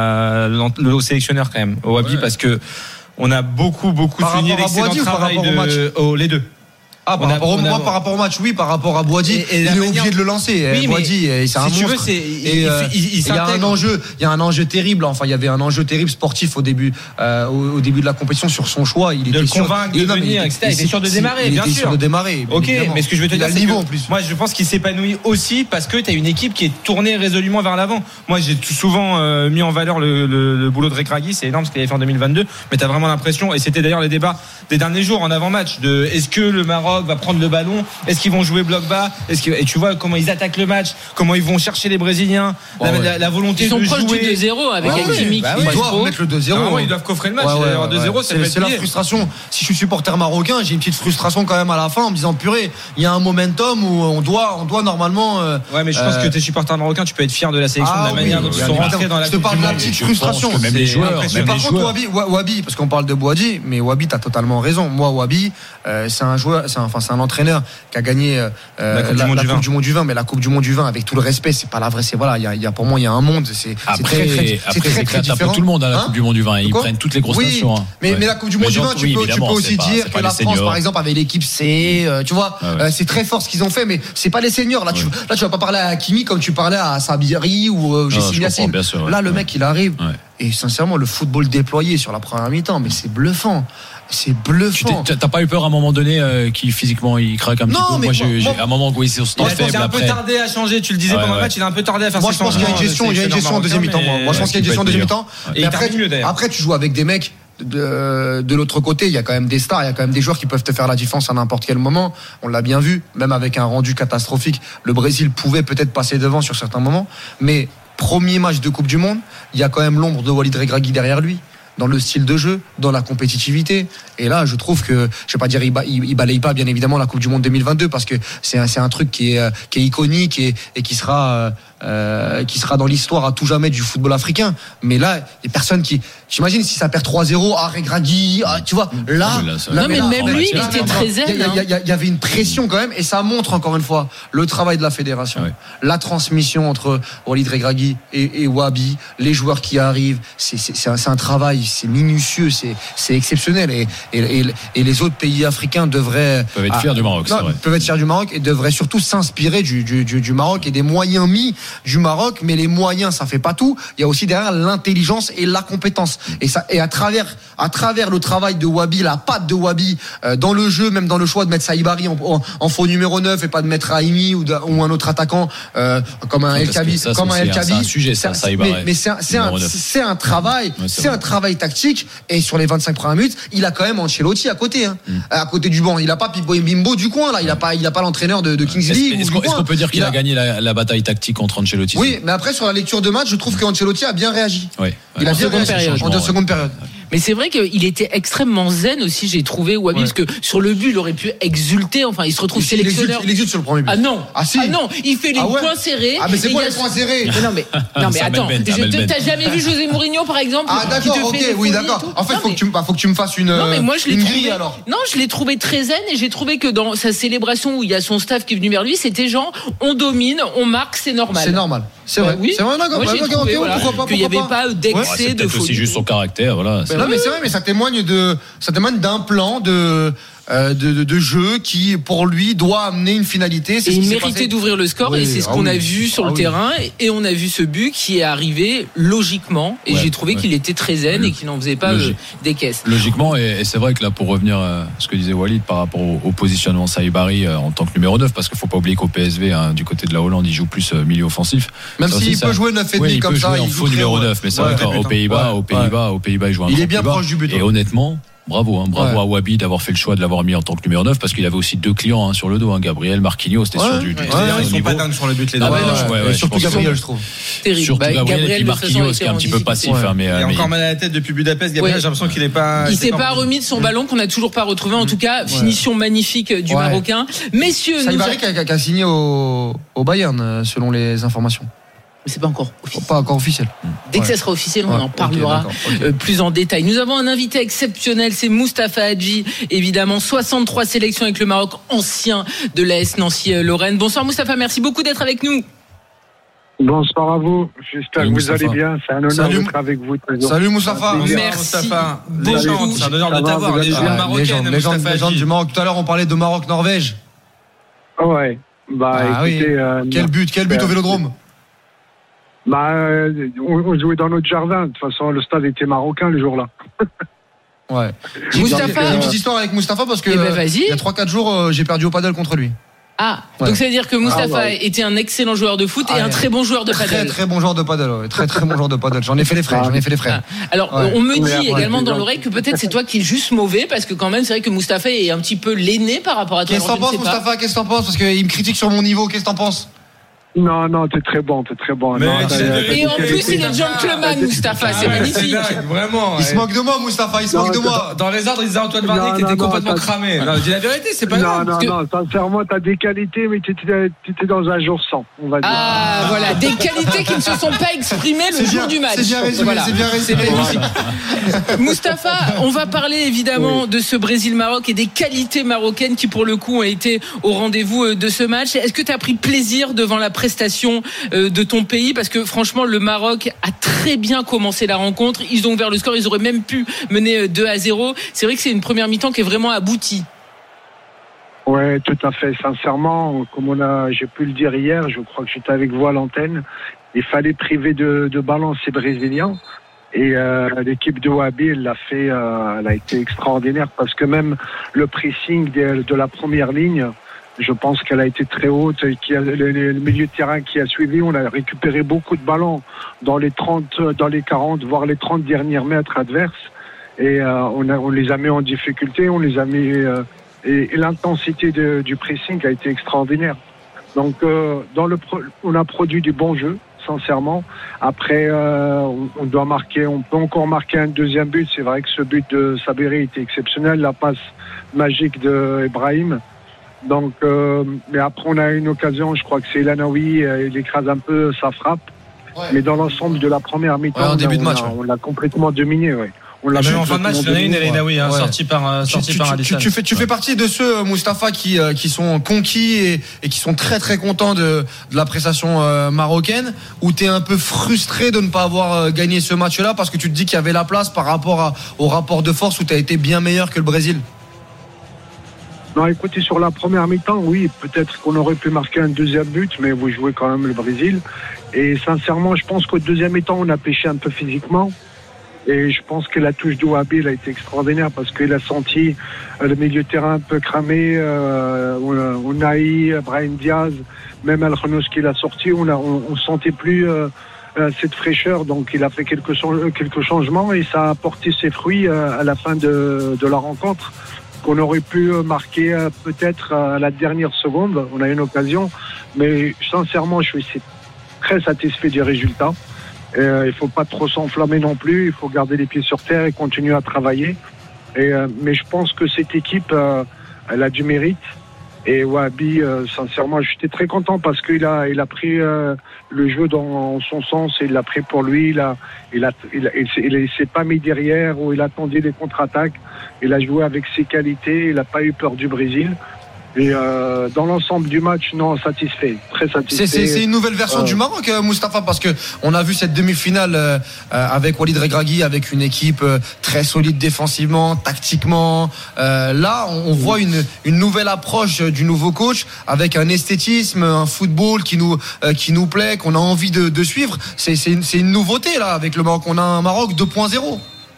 à le sélectionneur quand même, au Wabi, parce que on a beaucoup beaucoup souligné l'excellent travail de oh, les deux. Ah, par, On a- rapport au, on a- moi, par rapport au match, oui, par rapport à Boadi, Et- et il la est manière- obligé de le lancer. Oui, Boadi, mais c'est un si tu monstre. veux, c'est- il- Et, il- euh, il- il il y a un s'intègre. enjeu, il y a un enjeu terrible. Enfin, il y avait un enjeu terrible sportif au début, euh, au, au début de la compétition sur son choix. Il De était le sûr, convaincre de il- non, mais venir, il- et cetera. Il était sûr de il- démarrer, il bien était sûr. sûr de démarrer. bien Ok, évidemment. mais ce que je veux te Il dire, a le c'est niveau que en plus. moi, je pense qu'il s'épanouit aussi parce que tu as une équipe qui est tournée résolument vers l'avant. Moi, j'ai tout souvent euh, mis en valeur le, le, le boulot de Regragui, c'est énorme ce qu'il avait fait en deux mille vingt-deux, mais tu as vraiment l'impression, et c'était d'ailleurs les débats des derniers jours en avant-match, de est-ce que le Maroc va prendre le ballon, est-ce qu'ils vont jouer bloc bas, est-ce que, et tu vois comment ils attaquent le match, comment ils vont chercher les Brésiliens, la, Oh, ouais. la, la volonté Ils sont de proches jouer. du deux zéro avec Ouais, Hakimi bah qui oui, Ils passe doivent trop. mettre le deux zéro. Normalement, ils doivent coffrer le match. Ouais, ouais, Alors, ouais, deux zéro, ouais. ça peut C'est être c'est la plié. frustration. Si je suis supporter marocain, j'ai une petite frustration quand même à la fin en me disant purée, il y a un momentum où on doit, on doit normalement. euh, Ouais, mais je pense euh, que t'es supporter marocain, tu peux être fier de la sélection, Ah de la oui, manière dont ils bien sont évidemment. rentrés dans la Je te Coupe parle du de la Monde. petite je pense frustration. que même les C'est joueurs, impressionnant. Mais même par les contre, joueurs. Wabi, Wa- Wabi, parce qu'on parle de Boadi, mais Wabi, t'as totalement raison. Moi, Wabi, euh, c'est un joueur, c'est un, enfin, c'est un entraîneur qui a gagné euh, La Coupe du Monde du vin. Coupe du Monde du vin, mais la Coupe du Monde du vin, avec tout le respect, c'est pas la vraie. C'est voilà, il y a, il y a pour moi, il y a un monde. C'est c'est Après, très, très, c'est après, très, c'est très que t'as différent. pas tout le monde à la Hein Coupe du Monde du vin. Ils Quoi prennent toutes les grosses Oui, nations. hein. mais, Ouais. mais la Coupe du Monde Mais du vin, j'entends- tu oui, peux, tu peux évidemment, aussi c'est pas- dire c'est que pas la les France, seniors. par exemple, avait l'équipe C, euh, tu vois, Ah ouais. euh, c'est très fort ce qu'ils ont fait, mais c'est pas les seniors. Là, tu, Ouais. là, tu vas pas parler à Hakimi comme tu parlais à Sabiri ou euh, Non, Jessim je comprends, Yassine. bien sûr, ouais. Là, le Ouais. mec, il arrive. Ouais. Et sincèrement, le football déployé sur la première mi-temps, mais c'est bluffant. C'est Tu bluffant. t'es- T'as pas eu peur à un moment donné euh, qui physiquement il craque un petit Non, peu. mais Moi, j'ai moi- j'ai- moi- à un moment où il s'est Moi, très je pense Il faible a un peu après. tardé à changer, tu le disais Ouais, pendant le ouais. match, il a un peu tardé à faire Moi, ses je pense qu'il y a une changements, gestion, le il y a une gestion en deuxième mi-temps. sélectionneur Moi, Moi, je pense qu'il y a une qui gestion en peut deuxième être mi-temps. Et Mais il après, termine mieux, d'ailleurs. après, tu joues avec des mecs. De, de l'autre côté, il y a quand même des stars, il y a quand même des joueurs qui peuvent te faire la différence à n'importe quel moment. On l'a bien vu, même avec un rendu catastrophique, le Brésil pouvait peut-être passer devant sur certains moments. Mais premier match de Coupe du Monde, il y a quand même l'ombre de Walid Regragui derrière lui, dans le style de jeu, dans la compétitivité. Et là, je trouve que, je vais pas dire, il, ba- il, il balaye pas bien évidemment la Coupe du Monde deux mille vingt-deux parce que c'est un, c'est un truc qui est, euh, qui est iconique et, et qui sera, euh, euh, qui sera dans l'histoire à tout jamais du football africain. Mais là, il y a personne qui, j'imagine si ça perd trois zéro, ah, Regragui, ah, tu vois, là, Oui, là, ça- là, Non, mais là, même là, lui, il là, était là, très il y a- zen, Il y, a- il y a- il y avait une pression quand même, et ça montre encore une fois le travail de la fédération, Ouais. la transmission entre Walid Regragui et, et Wabi, les joueurs qui arrivent, c'est, c'est, c'est un, c'est un travail, c'est minutieux, c'est, c'est exceptionnel, et, et, et, et les autres pays africains devraient Peuvent être fiers du Maroc, c'est non, vrai. peuvent être fiers du Maroc et devraient surtout s'inspirer du, du, du, du Maroc et des moyens mis du Maroc, mais les moyens ça fait pas tout. Il y a aussi derrière l'intelligence et la compétence. Et ça, et à travers, à travers le travail de Wabi, la patte de Wabi euh, dans le jeu, même dans le choix de mettre Saïbari en, en, en faux numéro neuf et pas de mettre Raimi ou, de- ou un autre attaquant euh, comme un Ouais, El parce que Kabi, ça, comme c'est un El aussi un- Kabi. c'est un sujet, ça, C'est- Saïbari. Mais, mais c'est un, c'est un, Numéro neuf. c'est un travail, Ouais, c'est c'est vrai. un travail tactique. Et sur les vingt-cinq premières minutes, il a quand même Ancelotti à côté, hein, à côté du banc. Il a pas Pipo et Bimbo du coin là. Il a pas, il a pas l'entraîneur de, de Kings Est-ce League. ou est-ce du qu'on est-ce coin. qu'on peut dire qu'il Il a gagné la, la bataille tactique contre Ancelotti? Oui, mais après sur la lecture de match, je trouve que Ancelotti a bien réagi. Oui. Il a En bien seconde réagi période. en deux seconde période. Mais c'est vrai qu'il était extrêmement zen aussi, j'ai trouvé, Wabi, Ouais. parce que sur le but, il aurait pu exulter. Enfin, il se retrouve Il exulte, sélectionneur. il exulte sur le premier but. Ah non, Ah si. non, il fait les Ah ouais. points serrés. Ah mais c'est et quoi il y les a- points serrés? Mais non mais non mais Ça attends, Melben, ça je te- Melben. t'as jamais vu José Mourinho par exemple Ah qui d'accord, te ok, fait des oui folies et d'accord. tout En fait, Non, faut mais- que tu me, faut que tu me fasses une, Non mais moi je l'ai une trouvé. grille alors. Non, je l'ai trouvé très zen et j'ai trouvé que dans sa célébration où il y a son staff qui est venu vers lui, c'était genre on domine, on marque, c'est normal. C'est normal. C'est Bah vrai. oui. C'est vrai, d'accord. Moi Bah, j'ai ok, trouvé ok, voilà, pourquoi pas, qu'il n'y pourquoi avait pas. pas Ouais, d'excès c'est de peut-être aussi folie. juste son caractère, voilà. Mais non, mais c'est vrai, mais ça témoigne de, ça témoigne d'un plan de, euh, de, de, de jeu qui, pour lui, doit amener une finalité. C'est Et ce qui il s'est méritait passé. d'ouvrir le score Oui, et c'est ce ah qu'on oui. a vu sur Ah le oui. terrain et on a vu ce but qui est arrivé logiquement et Ouais, j'ai trouvé ouais. qu'il était très zen et qu'il n'en faisait pas Logique. euh, des caisses. Logiquement, et, et c'est vrai que là, pour revenir à ce que disait Walid par rapport au, au positionnement Saïbari euh, en tant que numéro neuf, parce qu'il faut pas oublier qu'au P S V, hein, du côté de la Hollande, il joue plus euh, milieu offensif. Même Ça aussi, s'il ça- peut jouer neuf et Oui, demi il comme peut ça, jouer en il faux joue numéro très haut. neuf, mais c'est Ouais, vrai qu'aux ouais, Pays-Bas, aux ouais. Pays-Bas, aux Pays-Bas, il joue un Il cran est bien plus bas. proche du but, Et ouais. honnêtement, bravo, hein, bravo Ouais. à Wabi d'avoir fait le choix de l'avoir mis en tant que numéro neuf, parce qu'il avait aussi deux clients hein, sur le dos, hein, Gabriel, Marquinhos, c'était Ouais, sur du, du ouais. très D'ailleurs, haut ils sont niveau. pas dingues sur le but, les deux. Ah ouais, Ouais, non, ouais, ouais, et ouais, je surtout pense que- Gabriel, je trouve. Terrible. Surtout Bah, Gabriel, et puis de toute façon, Marquinhos, était qui est un en petit peu difficulté. passif. Ouais. hein, mais, Il euh, a mais- encore mal à la tête depuis Budapest, Gabriel. Ouais. J'ai l'impression qu'il est pas. Il c'est s'est pas remis de son ballon qu'on n'a toujours pas retrouvé. En tout cas, finition magnifique du Ouais. Marocain. Messieurs, nous Saïbari qui a, qui a signé au, au Bayern, euh, selon les informations. Mais c'est pas encore officiel. Pas encore officiel. Dès que Ouais. ça sera officiel, on Ouais, en ok, parlera d'accord, ok. euh, plus en détail. Nous avons un invité exceptionnel, c'est Moustapha Hadji, évidemment, soixante-trois sélections avec le Maroc, ancien de l'A S Nancy-Lorraine. Bonsoir Moustapha, merci beaucoup d'être avec nous. Bonsoir à vous. J'espère Salut, que vous Moustapha. allez bien. C'est un honneur Salut. d'être avec vous. Trésor. Salut Moustapha. Merci. Merci Moustapha. beaucoup. Légende, c'est un honneur de Ça va, t'avoir. vous êtes Légende bien. marocaine, légende, légende, Moustapha légende Hadji. du Maroc. Tout à l'heure, on parlait de Maroc-Norvège. Ah ouais. Bah, Ah oui. écoutez, euh, Quel but, quel but au Vélodrome. bah, euh, on, on jouait dans notre jardin. De toute façon, le stade était marocain le jour-là. Ouais. Moustapha. J'ai une petite histoire avec Moustapha parce que Eh ben, euh, vas-y. il y a trois quatre jours, euh, j'ai perdu au paddle contre lui. Ah, Ouais. donc ça veut dire que Moustapha Ah, ouais. était un excellent joueur de foot et Ah, un ouais. très bon joueur de Très padel. très bon joueur de paddle. Ouais. Très très bon joueur de paddle. J'en ai fait les frais. J'en ai fait les frais. Alors, Ouais. on me dit Ouais, ouais, également c'est dans gentil. l'oreille que peut-être c'est toi qui es juste mauvais parce que quand même c'est vrai que Moustapha est un petit peu l'aîné par rapport à toi. Qu'est-ce que Alors, t'en je ne penses, sais pas. Moustapha? Qu'est-ce que t'en penses? Parce qu'il me critique sur mon niveau. Qu'est-ce que t'en penses? Non, non, t'es très bon, t'es très bon. Mais Non, tu t'as- sais, t'as- Et en t'as- plus, il est gentleman, Moustapha, c'est Ah ouais, magnifique. dingue, vraiment. Il se ouais. moque de moi, Moustapha. Il se Non, moque de c'est moi. Dans les ordres, il disait Antoine Non, Varnier que non, t'étais non, complètement ça- cramé. Non, dis la vérité, c'est pas Non, grave. non, que- non, sincèrement, t'as des qualités, mais t'étais, t'étais dans un jour sans, on va dire. Ah, voilà, des qualités qui ne se sont pas exprimées le C'est jour bien, du match. c'est bien résumé, Voilà. c'est bien résumé. C'est magnifique. Moustapha, on va parler évidemment de ce Brésil-Maroc et des qualités marocaines qui pour le coup ont été au rendez-vous de ce match. Est-ce que tu as pris plaisir devant la prestation de ton pays? Parce que franchement, le Maroc a très bien commencé la rencontre. Ils ont ouvert le score, ils auraient même pu mener deux à zéro. C'est vrai que c'est une première mi-temps qui est vraiment aboutie. Ouais, tout à fait. Sincèrement, comme on a, j'ai pu le dire hier, je crois que j'étais avec vous à l'antenne. Il fallait priver de, de ballon ces Brésiliens. Et euh, l'équipe de Wahbi, elle l'a fait, euh, elle a été extraordinaire parce que même le pressing de, de la première ligne, je pense qu'elle a été très haute. Et qu'il y a le, le milieu de terrain qui a suivi, on a récupéré beaucoup de ballons dans les trente, dans les quarante, voire les trente derniers mètres adverses. Et euh, on, a, on les a mis en difficulté, on les a mis. Euh, et, et l'intensité de, du pressing a été extraordinaire. Donc, euh, dans le, pro, on a produit du bon jeu, sincèrement. Après, euh, on, on doit marquer, on peut encore marquer un deuxième but. C'est vrai que ce but de Sabiri était exceptionnel, la passe magique de Ibrahim. Donc, euh, mais après, on a une occasion. Je crois que c'est Elanaoui, euh, il écrase un peu sa frappe. Ouais. Mais dans l'ensemble de la première mi-temps, Ouais, en on, début a, de match, on, a, ouais. on l'a complètement dominé. Ouais. On l'a Même même en fin de match, il y en a une, Elena, oui, hein, Ouais. sortie par, euh, Tu, sortie tu- par tu- Alisson. tu fais, tu fais partie de ceux, Moustapha, qui, euh, qui sont conquis et, et qui sont très très contents de, de la prestation euh, marocaine, ou tu es un peu frustré de ne pas avoir euh, gagné ce match-là parce que tu te dis qu'il y avait la place par rapport à, au rapport de force où tu as été bien meilleur que le Brésil? Non, écoutez, sur la première mi-temps, oui, peut-être qu'on aurait pu marquer un deuxième but, mais vous jouez quand même le Brésil. Et sincèrement, je pense qu'au deuxième mi-temps, on a pêché un peu physiquement. Et je pense que la touche d'Ouabi, elle a été extraordinaire parce qu'il a senti euh, le milieu de terrain un peu cramé. Euh, Ounahi, Brahim Diaz, même Al Khanos qui l'a sorti, on, a, on, on sentait plus euh, euh, cette fraîcheur. Donc il a fait quelques, quelques changements et ça a apporté ses fruits euh, à la fin de, de la rencontre. Qu'on aurait pu marquer euh, peut-être à la dernière seconde. On a une occasion. Mais sincèrement, je suis très satisfait du résultat. Euh, il ne faut pas trop s'enflammer non plus. Il faut garder les pieds sur terre et continuer à travailler. Et, euh, mais je pense que cette équipe, euh, elle a du mérite. Et Wahbi, euh, sincèrement, j'étais très content parce qu'il a, il a pris euh, le jeu dans son sens et il l'a pris pour lui. Il a, il a, il, a, il, il, il s'est pas mis derrière ou il attendait les contre-attaques. Il a joué avec ses qualités. Il n'a pas eu peur du Brésil. Et euh, dans l'ensemble du match, non, satisfait, très satisfait. C'est, c'est, c'est une nouvelle version euh... du Maroc, euh, Moustapha, parce que on a vu cette demi-finale euh, avec Walid Regragui, avec une équipe euh, très solide défensivement, tactiquement. Euh, là, on, on voit une, une nouvelle approche du nouveau coach, avec un esthétisme, un football qui nous euh, qui nous plaît, qu'on a envie de, de suivre. C'est, c'est, une, c'est une nouveauté là avec le Maroc. On a un Maroc deux point zéro.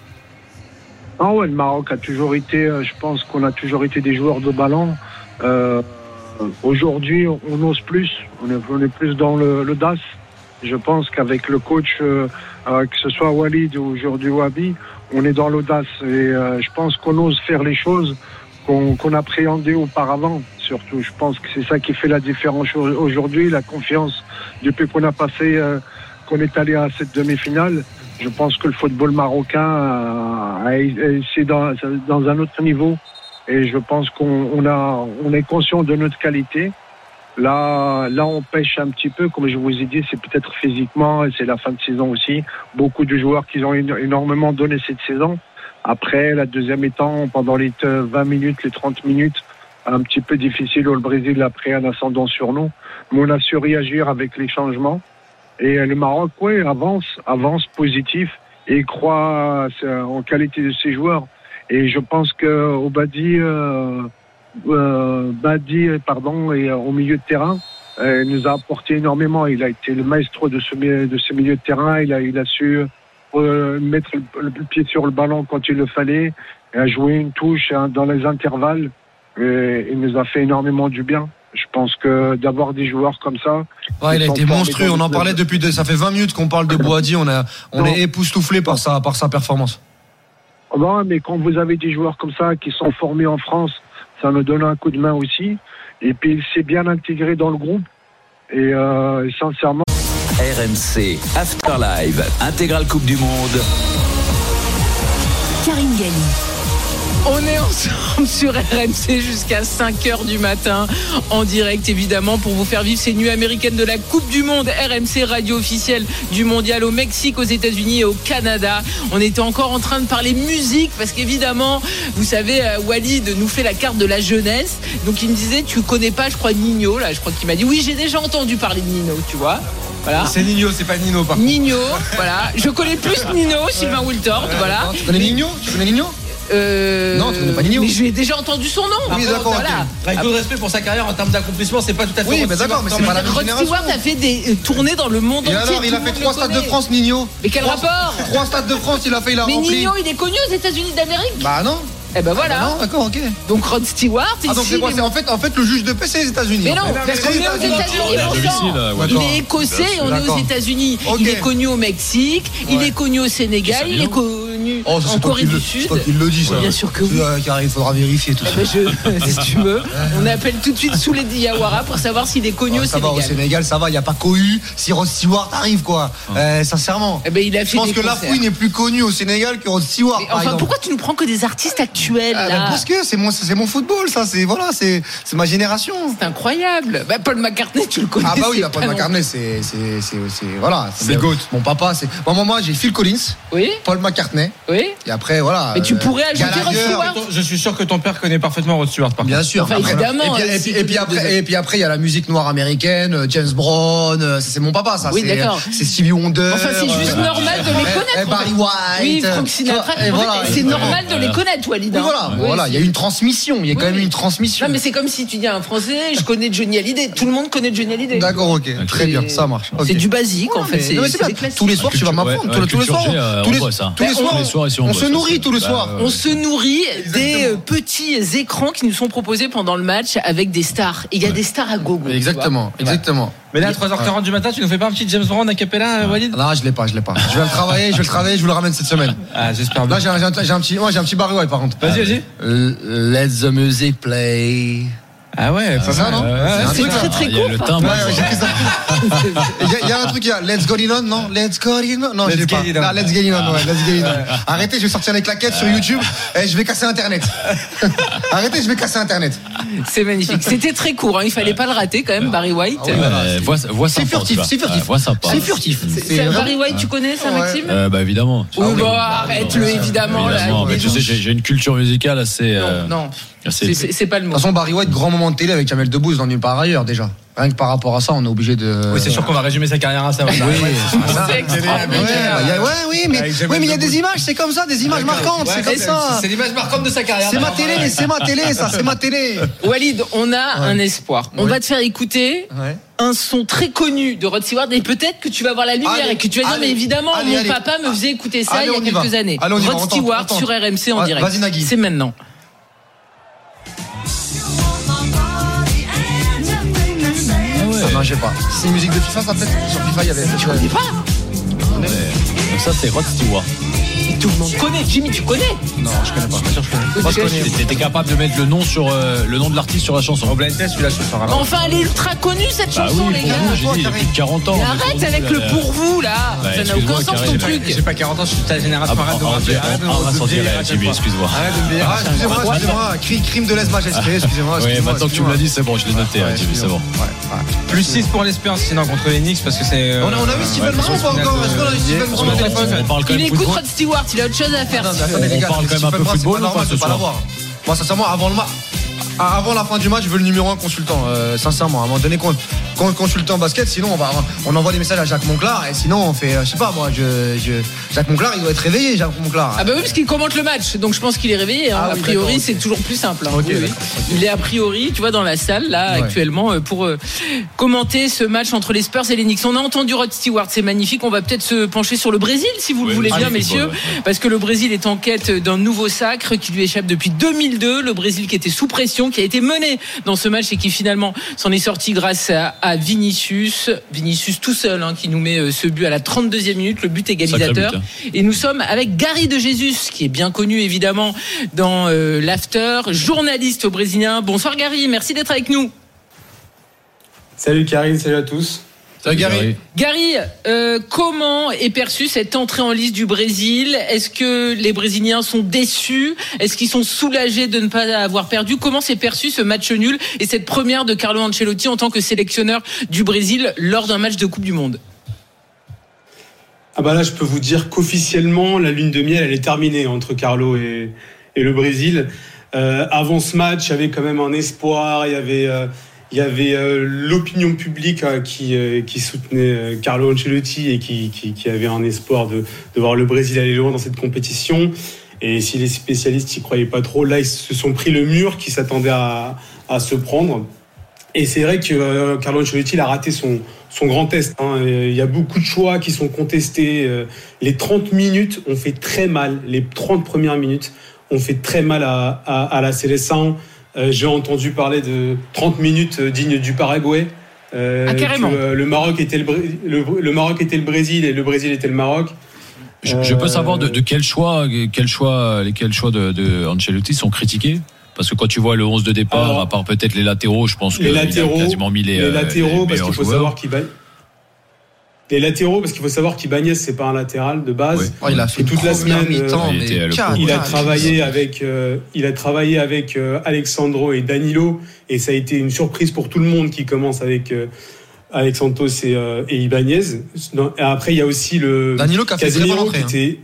Ah ouais, le Maroc a toujours été, euh, je pense qu'on a toujours été des joueurs de ballon. Euh, aujourd'hui, on ose plus, on est, on est plus dans le, le D A S. Je pense qu'avec le coach, euh, euh, que ce soit Walid ou aujourd'hui Wahbi, on est dans l'audace. Et euh, je pense qu'on ose faire les choses qu'on, qu'on appréhendait auparavant. Surtout, je pense que c'est ça qui fait la différence aujourd'hui, la confiance. Depuis qu'on a passé, euh, qu'on est allé à cette demi-finale, je pense que le football marocain a, a, c'est dans, dans un autre niveau. Et je pense qu'on on a, on est conscient de notre qualité. Là, là, on pêche un petit peu, comme je vous ai dit, c'est peut-être physiquement, et c'est la fin de saison aussi. Beaucoup de joueurs qui ont énormément donné cette saison. Après, la deuxième étant, pendant les vingt minutes, les trente minutes, un petit peu difficile où le Brésil a pris un ascendant sur nous. Mais on a su réagir avec les changements. Et le Maroc, ouais, avance, avance positif et croit en qualité de ses joueurs. Et je pense que Obadi, euh, euh, Badi, pardon, et au milieu de terrain, euh, nous a apporté énormément. Il a été le maestro de ce de ce milieu de terrain. Il a, il a su euh, mettre le, le pied sur le ballon quand il le fallait, et a joué une touche hein, dans les intervalles. Et il nous a fait énormément du bien. Je pense que d'avoir des joueurs comme ça. Ouais, il a été monstrueux. On en parlait depuis. De, ça fait vingt minutes qu'on parle de Boadi. On a, on est époustouflé par sa, par sa performance. Bon, mais quand vous avez des joueurs comme ça qui sont formés en France, ça me donne un coup de main aussi. Et puis il s'est bien intégré dans le groupe. Et euh, sincèrement. R M C After Live, intégrale Coupe du Monde. Karine Galli. On est ensemble sur R M C jusqu'à cinq heures du matin, en direct évidemment, pour vous faire vivre ces nuits américaines de la Coupe du Monde. R M C, radio officielle du mondial au Mexique, aux États-Unis et au Canada. On était encore en train de parler musique, parce qu'évidemment, vous savez, Walid nous fait la carte de la jeunesse. Donc il me disait, tu connais pas, je crois, Nino, là, je crois qu'il m'a dit, oui, j'ai déjà entendu parler de Nino, tu vois. Voilà. C'est Nino, c'est pas Nino par contre. Nino, voilà. Je connais plus Nino, Sylvain Wiltord, voilà. Tu connais Nino Tu connais Nino Euh, non, tu connais pas Nino. Mais j'ai déjà entendu son nom. Oui, d'accord. Voilà. Avec tout le respect pour sa carrière en termes d'accomplissement, c'est pas tout à fait. Oui, mais d'accord, mais c'est pas la même Rod génération. Stewart a fait des euh, tournées dans le monde Et entier. alors, il a fait trois stades de France, Nino. Mais quel trois, rapport Trois stades de France, il a fait, il a Mais rempli. Nino, il est connu aux États-Unis d'Amérique. Bah non. Eh ben voilà. Bah non, d'accord, ok. Donc Rod Stewart. Ah donc ici, c'est quoi les- C'est en fait, en fait le juge de paix, c'est les États-Unis. Mais non, En fait. parce qu'on est aux États-Unis à domicile, pourtant. ouais, Il d'accord. est écossais et on est aux D'accord. États-Unis. Ok. Il est connu au Mexique, il Ouais. est connu au Sénégal, il est connu Oh, ça, en c'est toi Corée qui du le- Sud. C'est toi qui le dis, ça. Bien sûr que oui. Euh, car il faudra vérifier tout ça. Eh ben, je, si tu veux, on appelle tout de suite Souley Diawara pour savoir s'il est connu Ouais, au ça va, au Sénégal. Sénégal, ça va, il n'y a pas Cohu. Si Rod Stewart arrive, quoi. Euh, sincèrement. Eh ben, il a Je fait pense des que concerts. Lafouine est plus connu au Sénégal que Rod Stewart. Mais par enfin, exemple. pourquoi tu nous prends que des artistes actuels Ah, là bah, parce que c'est mon, c'est mon football, ça. C'est voilà, c'est, c'est ma génération. C'est incroyable. Bah, Paul McCartney, tu le connais. Ah bah oui, c'est la Paul pas non- McCartney, c'est, c'est, c'est, c'est voilà. C'est GOAT. Mon papa, c'est. Bon, moi, moi, j'ai Phil Collins, Oui, Paul McCartney, oui. et après, voilà. Mais tu euh, pourrais ajouter Rod Gallagher. Stewart. Je suis sûr que ton père connaît parfaitement Rod Stewart par Bien contre. sûr. Enfin, Après, évidemment, Et puis, euh, et si puis, et puis tu veux après, des- et puis après, il y a la musique noire américaine, euh, James Brown, euh, ça, c'est mon papa, ça. Oui, c'est, d'accord. c'est Stevie Wonder. Enfin, c'est juste euh, normal de les et- connaître. et Barry White. Oui, Frank Sinatra. Et En fait, voilà. c'est Et- normal de les connaître, Walid. Oui, hein. voilà, Oui, voilà, il y a c'est- une transmission, il y a quand Oui, même oui. une transmission. Non, mais c'est comme si tu dis à un Français, je connais Johnny Hallyday. Tout le monde connaît Johnny Hallyday. D'accord, ok, très bien, C'est- ça marche. ok. C'est du basique, en Ouais, fait. mais- C'est non, mais c'est c'est des bien. classiques. Tous les soirs, tu vas m'apprendre. Ouais, tous les- tous les culture soirs, G, euh, tous on les- voit ça. tous les Bah, soirs, Tous les soirs, ici, on on voit se ça, nourrit c'est- tous les bah, soirs. ouais. On se nourrit des euh, petits écrans qui nous sont proposés pendant le match avec des stars. Et il y a des stars à gogo. tu Exactement, vois. exactement. Mais là, à trois heures quarante du matin, tu nous fais pas un petit James Brown a cappella, Walid? Non, je l'ai pas, je l'ai pas. Je vais le travailler, je vais le travailler, je vous le ramène cette semaine. Ah, j'espère bien. Là, j'ai un, j'ai un- j'ai un petit, moi, j'ai un petit Barry White par contre. Vas-y, vas-y. Euh, Let the music play. Ah ouais, C'est ça, non? Ouais, C'est un C'est truc, très là. très Il y a court. le par timbre. contre. Ouais, ouais, j'ai pris ça. Il y, a- il y a un truc, il y a Let's Go On, non? Let's Go On. Non, je Let's l'ai pas. Get It On. Non, Let's Get It On, ouais, Let's Get It On. Arrêtez, je vais sortir les claquettes sur YouTube et je vais casser Internet. Arrêtez, je vais casser Internet. C'est magnifique. C'était très court. Hein. Il fallait pas le rater quand même, Barry White. Ah oui, voilà. Euh, Voix voix C'est sympa, furtif, tu vois. c'est furtif. Ouais, voix sympa. C'est furtif. C'est- C'est c'est vraiment- Barry White, tu connais ça, Ouais. Maxime? Euh, bah évidemment. Oui, oui. bon, arrête-le, évidemment. Là, Évidemment, mais il est tu sais, louche. j'ai j'ai une culture musicale assez. euh, Non, non. assez C'est- C'est c'est pas le De mot. toute façon, Barry White, grand moment de télé avec Jamel Debbouze dans Nulle part ailleurs déjà. Rien que par rapport à ça, on est obligé de. Oui, c'est sûr qu'on va résumer sa carrière à ça. Oui, c'est ça. C'est extraordinaire. Ouais, bah, y a- ouais, oui, mais, Avec Jamel oui, mais il y a Debbouze. des images, c'est comme ça, des images marquantes, c'est comme ça. C'est l'image marquante de sa carrière. C'est ma télé, c'est ma télé, ça, c'est ma télé. Walid, on a un espoir. On Oui. va te faire écouter Ouais. un son très connu de Rod Stewart et peut-être que tu vas voir la lumière Allez, et que tu vas dire allez, mais évidemment allez, mon allez. papa me faisait écouter ça Allez, il on y y a quelques va. années. Allez, on y va, Rod on tente, Stewart on tente. sur R M C en Ouais, direct. vas-y, Nagui. C'est maintenant. Ah non, j'ai pas. C'est une musique de FIFA, ça peut-être. Sur FIFA, il y avait. Tu connais pas? Donc ça, c'est Rod Stewart. Et tout le monde connaît. Jimmy, tu connais? Non, je connais pas. Bien sûr, je connais. Oui, Moi, je tu connais. connais. T'étais capable de mettre le nom sur euh, le nom de l'artiste sur la chanson. Au blind test, celui-là, je suis Mais enfin, elle est ultra connue cette Bah chanson, oui, les pour gars. vous, j'ai dit, il y a plus de quarante ans. Mais on est arrête sur- avec le euh, pour vous là. Bah, Ça n'a excuse-moi, aucun sens Karine, ton j'ai truc. J'ai pas quarante ans, je suis de ta génération. Ah, Arrête de me on rappeler. dirait- Arrête de me on va de s'en me tirer, vieillir à chaque Jimmy, fois. excuse-moi. Arrête de me vieillir. Ah, excusez-moi, excusez-moi. Cri- Crime de lèse-majesté, excusez-moi. Ouais, excusez-moi, maintenant que tu me l'as dit, c'est bon, je l'ai noté, Ouais, hein, Jimmy, c'est bon. Ouais, ouais. Plus six pour l'Espérance, sinon contre les Knicks, parce que c'est. euh, On a, on a vu Steven Brun ou pas encore? Est-ce qu'on a vu Steven Brun au téléphone? On parle quand Il même écoute football. Rod Stewart, il a autre chose à faire. Non, mais attendez, les On gars, parle quand même un Stephen peu Brun, c'est football pas ou pas normal ce de pas soir l'avoir. Moi, sincèrement, avant le match, avant la fin du match, je veux le numéro un consultant. Euh, sincèrement, à un moment donné, quand, consultant basket. Sinon, on va, on envoie des messages à Jacques Monclar. Et sinon, on fait, je sais pas, moi, je, je, Jacques Monclar, il doit être réveillé, Jacques Monclar. Ah bah oui, parce qu'il commente le match, donc je pense qu'il est réveillé. Hein. Ah, a oui, priori, c'est toujours plus simple. Hein. Okay, oui, oui. Il est a priori, tu vois, dans la salle là ouais. actuellement pour euh, commenter ce match entre les Spurs et les Knicks. On a entendu Rod Stewart, c'est magnifique. On va peut-être se pencher sur le Brésil, si vous oui, le voulez bien, messieurs, football, ouais. parce que le Brésil est en quête d'un nouveau sacre qui lui échappe depuis deux mille deux. Le Brésil qui était sous pression, qui a été mené dans ce match et qui finalement s'en est sorti grâce à, à Vinicius, Vinicius tout seul, hein, qui nous met ce but à la trente-deuxième minute, le but égalisateur. But, hein. Et nous sommes avec Gary de Jesus, qui est bien connu évidemment dans euh, l'after, journaliste brésilien. Bonsoir Gary, merci d'être avec nous. Salut Karine, salut à tous. Salut Gary. Gary, euh, comment est perçue cette entrée en lice du Brésil ? Est-ce que les Brésiliens sont déçus ? Est-ce qu'ils sont soulagés de ne pas avoir perdu ? Comment s'est perçu ce match nul et cette première de Carlo Ancelotti en tant que sélectionneur du Brésil lors d'un match de Coupe du Monde ? Ah bah là, je peux vous dire qu'officiellement, la lune de miel, elle est terminée entre Carlo et, et le Brésil. Euh, avant ce match, il y avait quand même un espoir, il y avait... Euh, Il y avait euh, l'opinion publique euh, qui, euh, qui soutenait euh, Carlo Ancelotti et qui, qui, qui avait un espoir de, de voir le Brésil aller loin dans cette compétition. Et si les spécialistes n'y croyaient pas trop, là, ils se sont pris le mur qui s'attendait à, à se prendre. Et c'est vrai que euh, Carlo Ancelotti a raté son, son grand test. Hein. Il y a beaucoup de choix qui sont contestés. Les trente minutes ont fait très mal. Les trente premières minutes ont fait très mal à, à, à la Seleção. Euh, j'ai entendu parler de trente minutes dignes du Paraguay. Euh, ah, carrément. Que, euh, le, Maroc était le, le, le Maroc était le Brésil et le Brésil était le Maroc. Je, euh, je peux savoir de, de quel choix, quel choix, lesquels choix de, de Ancelotti sont critiqués ? Parce que quand tu vois le onze de départ, alors, à part peut-être les latéraux, je pense qu'il a quasiment mis les, les latéraux, les parce qu'il faut joueurs. savoir qu'il va. Les latéraux, parce qu'il faut savoir qu'Ibanez, c'est pas un latéral de base. Ouais. Oh, il a fait toute la semaine. Mi-temps, euh, il, était, il a travaillé avec, euh, il a travaillé avec euh, Alexandro et Danilo, et ça a été une surprise pour tout le monde qui commence avec euh, Alex Santos et, euh, et Ibanez. Et après, il y a aussi le Danilo qui a fait Casemiro très bon qui était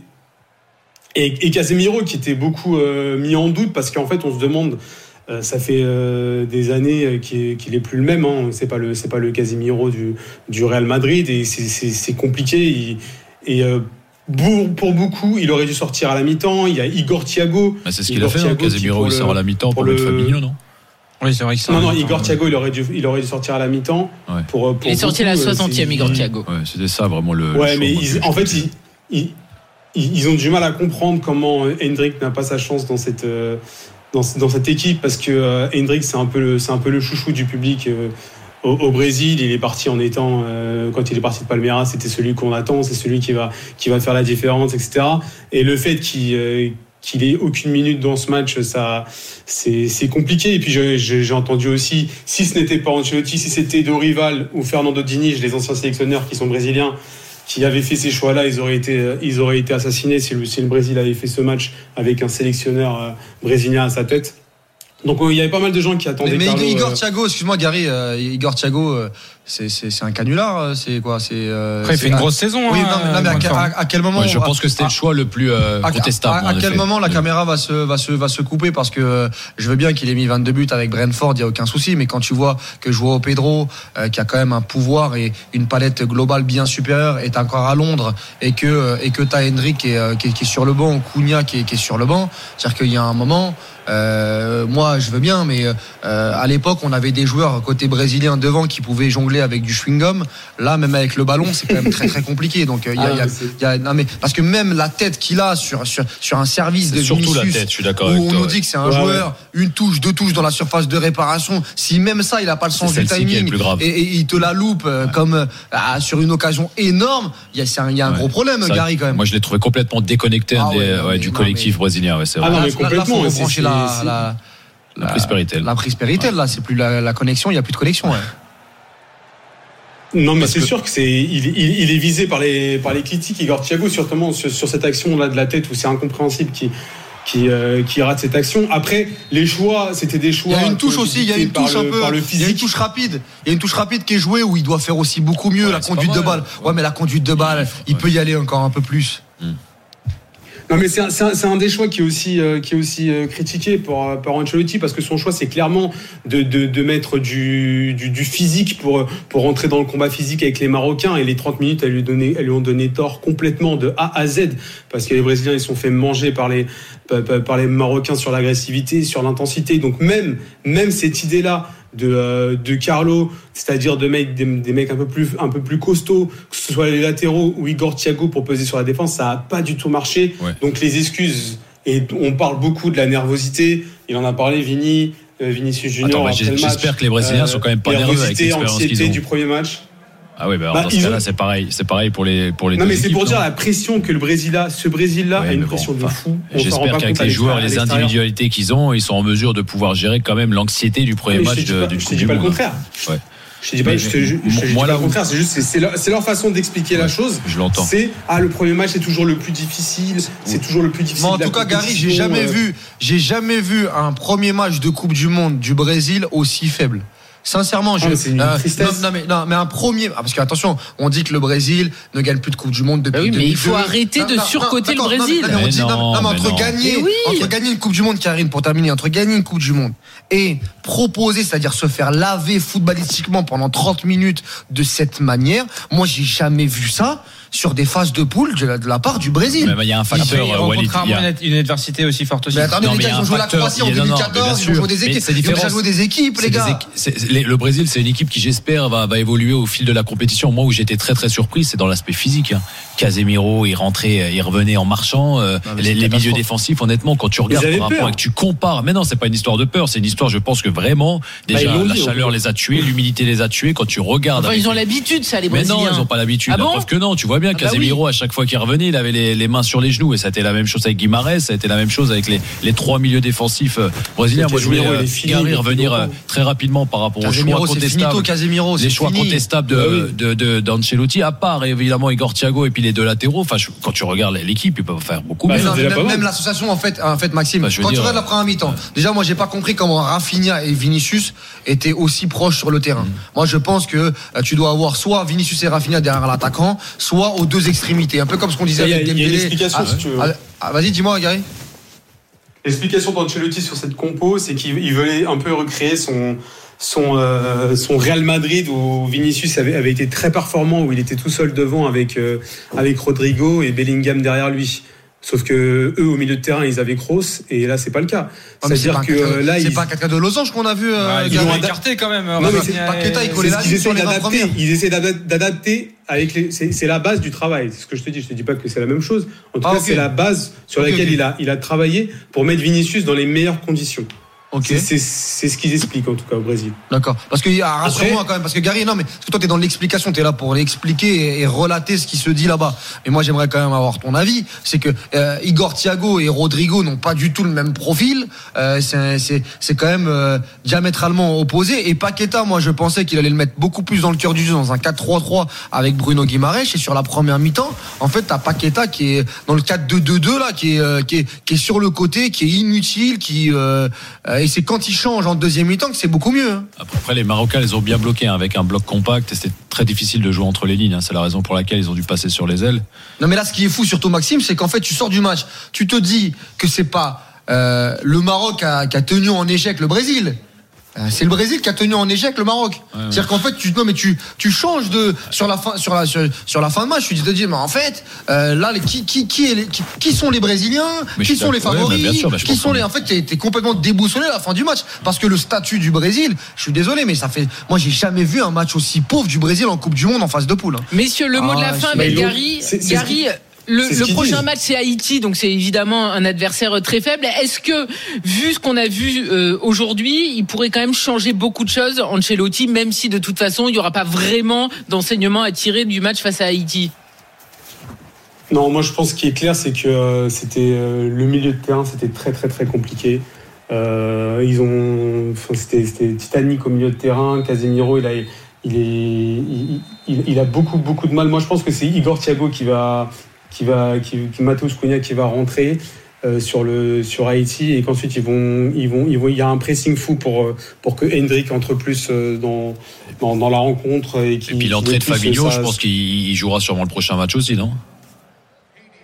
et, et Casemiro qui était beaucoup euh, mis en doute parce qu'en fait, on se demande. Euh, ça fait euh, des années qu'il, qu'il est plus le même. Hein. C'est pas le, c'est pas le Casemiro du, du Real Madrid et c'est, c'est, c'est compliqué. Il, et euh, pour, pour beaucoup, il aurait dû sortir à la mi-temps. Il y a Igor Thiago. Ah, c'est ce qu'il Igor a fait. Thiago, Casemiro, il sort à la mi-temps pour, pour le Fabinho, non ? Oui, c'est vrai que ça. Non, non, Igor Thiago, il aurait dû, il aurait dû sortir à la mi-temps. Ouais. Pour, pour il est sorti beaucoup, à la soixantième, Igor Thiago. Ouais, c'était ça vraiment le. Ouais, le mais ils, en fait, ils, ils, ils ont du mal à comprendre comment Hendrick n'a pas sa chance dans cette. Euh, Dans, dans cette équipe parce que euh, Hendrick c'est un peu le c'est un peu le chouchou du public euh, au, au Brésil. Il est parti en étant euh, quand il est parti de Palmeiras, c'était celui qu'on attend, c'est celui qui va qui va faire la différence, et cetera. Et le fait qu'il euh, qu'il ait aucune minute dans ce match, ça c'est c'est compliqué. Et puis je, je, j'ai entendu aussi, si ce n'était pas Ancelotti, si c'était Dorival ou Fernando Diniz, les anciens sélectionneurs qui sont brésiliens, qui avaient fait ces choix-là, ils auraient été, ils auraient été assassinés si le, si le Brésil avait fait ce match avec un sélectionneur euh, brésilien à sa tête. Donc il y avait pas mal de gens qui attendaient. Mais, mais Carlo, Igor euh... Thiago, excuse-moi Gary, euh, Igor Thiago, euh, c'est, c'est, c'est un canular, c'est quoi c'est, euh, Après, il fait une grosse saison. Oui, hein, non, non, mais à, à, à quel moment ouais, je pense que c'était à, le choix le plus euh, à, contestable. À, à, à quel effet. moment la caméra va se, va se, va se couper parce que euh, je veux bien qu'il ait mis vingt-deux buts avec Brentford, il y a aucun souci, mais quand tu vois que Joao Pedro, euh, qui a quand même un pouvoir et une palette globale bien supérieure, est encore à Londres et que euh, et que t'as Hendrick qui est, euh, qui, est, qui est sur le banc, ou Cunha qui est, qui est sur le banc, c'est-à-dire qu'il y a un moment. Euh, moi, je veux bien, mais euh, à l'époque, on avait des joueurs côté brésilien devant qui pouvaient jongler avec du chewing-gum. Là, même avec le ballon, c'est quand même très très compliqué. Donc, il euh, y a, ah, y a, y a, non mais parce que même la tête qu'il a sur sur sur un service c'est de surtout Vinicius, la tête. Je suis d'accord. Où avec on toi, nous ouais. dit que c'est un ouais, joueur, ouais. une touche, deux touches dans la surface de réparation. Si même ça, il a pas le sens c'est du timing le et, et il te la loupe euh, ouais. comme euh, sur une occasion énorme. Il y a, c'est un, il y a un ouais. gros problème, ça, Gary, quand même. Moi, je l'ai trouvé complètement déconnecté ah, des, ouais, ouais, du collectif mais... brésilien. Ouais, c'est vrai. Ah non, mais complètement. Là, faut brancher la, la La prise Péritel. La prise Péritel, ouais. Là, c'est plus la, la connexion, il n'y a plus de connexion. Ouais. Non, mais Parce c'est que... sûr que c'est, il, il, il est visé par les, par les critiques. Igor Thiago, surtout sur, sur cette action-là de la tête où c'est incompréhensible qui, qui, euh, qui rate cette action. Après, les choix, c'était des choix. Il y a une touche aussi, il y a une touche un peu, il y a une touche rapide. Il y a une touche rapide qui est jouée où il doit faire aussi beaucoup mieux ouais, la conduite de balle. Ouais, mais la conduite de balle, il peut y aller encore un peu plus. Hum. Non mais c'est un, c'est un, c'est un des choix qui est aussi, euh, qui est aussi euh, critiqué par, par Ancelotti, parce que son choix c'est clairement de, de, de mettre du, du, du physique pour, pour rentrer dans le combat physique avec les Marocains, et les trente minutes elles lui, donné, elles lui ont donné tort complètement de A à Z, parce que les Brésiliens ils se sont fait manger par les, par, par les Marocains sur l'agressivité, sur l'intensité. Donc même, même cette idée-là de, euh, de Carlo, c'est-à-dire de mecs, des, des mecs un peu plus, un peu plus costauds, que ce soit les latéraux ou Igor Thiago pour peser sur la défense, ça n'a pas du tout marché. Ouais. Donc les excuses, et on parle beaucoup de la nervosité, il en a parlé Vini, euh, Vinicius Junior. Attends, j'espère match, que les Brésiliens euh, sont quand même pas nerveux avec l'expérience qu'ils ont. Du premier match. Ah oui, bah, bah dans ce cas-là, ont... c'est pareil, c'est pareil pour les pour les. Non, mais c'est équipes, pour non dire la pression que le Brésil a, ce Brésil-là ouais, a une pression bon, de fou. On j'espère qu'avec les joueurs et les individualités qu'ils ont, ils sont en mesure de pouvoir gérer quand même l'anxiété du premier match de, du Coupe du Monde. Je te dis pas le contraire. Ouais. Je te dis pas, je te, je, je te dis pas le contraire. C'est juste, c'est, c'est, leur, c'est leur façon d'expliquer ouais, la chose. Je l'entends. C'est ah le premier match c'est toujours le plus difficile, c'est toujours le plus difficile. Mais en tout cas, Gary, j'ai jamais euh... vu, j'ai jamais vu un premier match de Coupe du Monde du Brésil aussi faible. Sincèrement, je, ah, c'est une euh, tristesse. Non, non, mais, non, mais un premier, parce que attention, on dit que le Brésil ne gagne plus de Coupe du Monde depuis. Bah oui, mais deux mille deux. il faut arrêter non, de non, surcoter non, le Brésil. Non, mais, on dit, non, non, mais entre, mais gagner, mais oui. entre gagner une Coupe du Monde, Karine, pour terminer, entre gagner une Coupe du Monde et proposer, c'est-à-dire se faire laver footballistiquement pendant trente minutes de cette manière, moi, j'ai jamais vu ça sur des phases de poule de la, de la part du Brésil. Il y a un facteur, il Walid. Il y a une adversité aussi forte aussi. Mais attendez, non, les gars, ils ont joué la Croatie en deux mille quatorze, ils ont joué des équipes. Ils ont déjà joué des équipes, les gars. Le Brésil, c'est une équipe qui, j'espère, va, va évoluer au fil de la compétition. Moi, où j'étais très, très surpris, c'est dans l'aspect physique. Hein. Casemiro, il rentrait, il revenait en marchant. Euh, non, les les milieux défensifs, honnêtement, quand tu regardes par rapport et que tu compares. Mais non, c'est pas une histoire de peur, c'est une histoire, je pense que vraiment, déjà, bah, la dit, chaleur les a tués, l'humidité les a tués. Quand tu regardes. Enfin, ils ont l'habitude, ça, les Brésiliens. Mais non, ils ont pas l'habitude. La preuve que non, tu vois bien, Casemiro, chaque fois qu'il revenait, il avait les, les mains sur les genoux, et ça a été la même chose avec Guimarães, ça a été la même chose avec les, les trois milieux défensifs brésiliens. Moi, je voulais euh, Gary revenir euh, très rapidement par rapport aux choix contestables, Casemiro, les choix fini. contestables de, de, de, d'Ancelotti, à part évidemment Igor Thiago et puis les deux latéraux. Enfin, je, quand tu regardes l'équipe, ils peuvent faire beaucoup. Bah, mieux. Non, même, même l'association, en fait, en fait, Maxime, bah, quand dire, tu regardes la première mi-temps, ouais. déjà, moi, j'ai pas compris comment Rafinha et Vinicius étaient aussi proches sur le terrain. Mmh. Moi, je pense que euh, tu dois avoir soit Vinicius et Rafinha derrière l'attaquant, soit aux deux extrémités, un peu comme ce qu'on disait. Il y a, il y a une explication, ah, si tu veux. Ah, ah, vas-y, dis-moi, Gary. L'explication d'Ancelotti sur cette compo, c'est qu'il voulait un peu recréer son, son, euh, son Real Madrid où Vinicius avait, avait été très performant, où il était tout seul devant avec, euh, avec Rodrigo et Bellingham derrière lui. Sauf que eux au milieu de terrain ils avaient Kroos et là c'est pas le cas. Ah, c'est-à-dire que euh, là c'est ils... pas un quatre cas de losange qu'on a vu. Euh, ouais, ils ont écarté quand même. Non mais c'est Paqueta, il collait là. Ils essaient d'adapter. Ils essaient d'adapter avec les. C'est, c'est la base du travail. C'est ce que je te dis. Je te dis pas que c'est la même chose. En tout ah, cas, okay. c'est la base sur okay, laquelle okay. il a il a travaillé pour mettre Vinicius dans les meilleures conditions. Okay. C'est, c'est, c'est ce qu'ils expliquent en tout cas au Brésil. D'accord. Parce que ah, rassure-moi quand même, parce que Gary, non mais parce que toi t'es dans l'explication, t'es là pour l'expliquer et, et relater ce qui se dit là-bas. Mais moi j'aimerais quand même avoir ton avis. C'est que euh, Igor Thiago et Rodrigo n'ont pas du tout le même profil. Euh, c'est, c'est, c'est quand même euh, diamétralement opposé. Et Paqueta, moi je pensais qu'il allait le mettre beaucoup plus dans le cœur du jeu dans un quatre trois trois avec Bruno Guimarães. Et sur la première mi-temps, en fait t'as Paqueta qui est dans le quatre deux deux deux là, qui est, euh, qui est qui est sur le côté, qui est inutile, qui euh, et c'est quand ils changent en deuxième mi-temps que c'est beaucoup mieux. Hein. Après, les Marocains, ils ont bien bloqué hein, avec un bloc compact et c'était très difficile de jouer entre les lignes. Hein. C'est la raison pour laquelle ils ont dû passer sur les ailes. Non, mais là, ce qui est fou, surtout Maxime, c'est qu'en fait, tu sors du match, tu te dis que c'est pas euh, le Maroc qui a, qui a tenu en échec le Brésil. C'est le Brésil qui a tenu en échec le Maroc. Ouais, ouais. C'est-à-dire qu'en fait, tu non mais tu tu changes de sur la fin sur la sur, sur la fin de match. Tu te dis mais en fait euh, là les, qui qui qui, est les, qui qui sont les Brésiliens, mais qui sont les favoris, ouais, sûr, bah, qui sont les en fait t'es, t'es complètement déboussolé à la fin du match parce que le statut du Brésil, je suis désolé mais ça fait moi j'ai jamais vu un match aussi pauvre du Brésil en Coupe du Monde en phase de poule. Hein. Messieurs, le mot ah, de la fin avec Gary. C'est, c'est Gary. Le, le prochain dit. match c'est Haïti, donc c'est évidemment un adversaire très faible. Est-ce que, vu ce qu'on a vu euh, aujourd'hui, il pourrait quand même changer beaucoup de choses, Ancelotti, même si de toute façon il n'y aura pas vraiment d'enseignement à tirer du match face à Haïti? Non, moi je pense ce qui est clair, c'est que euh, c'était euh, le milieu de terrain, c'était très très très compliqué. Euh, ils ont, enfin, c'était, c'était titanique au milieu de terrain. Casemiro, il a, il est, il, il, il a beaucoup beaucoup de mal. Moi je pense que c'est Igor Thiago qui va qui va qui, qui Matheus Cunha qui va rentrer euh, sur le sur Haïti et qu'ensuite ils vont ils vont ils vont il y a un pressing fou pour pour que Hendrick entre plus dans dans, dans la rencontre et, qui, et puis l'entrée de Fabinho, je pense qu'il jouera sûrement le prochain match aussi, non?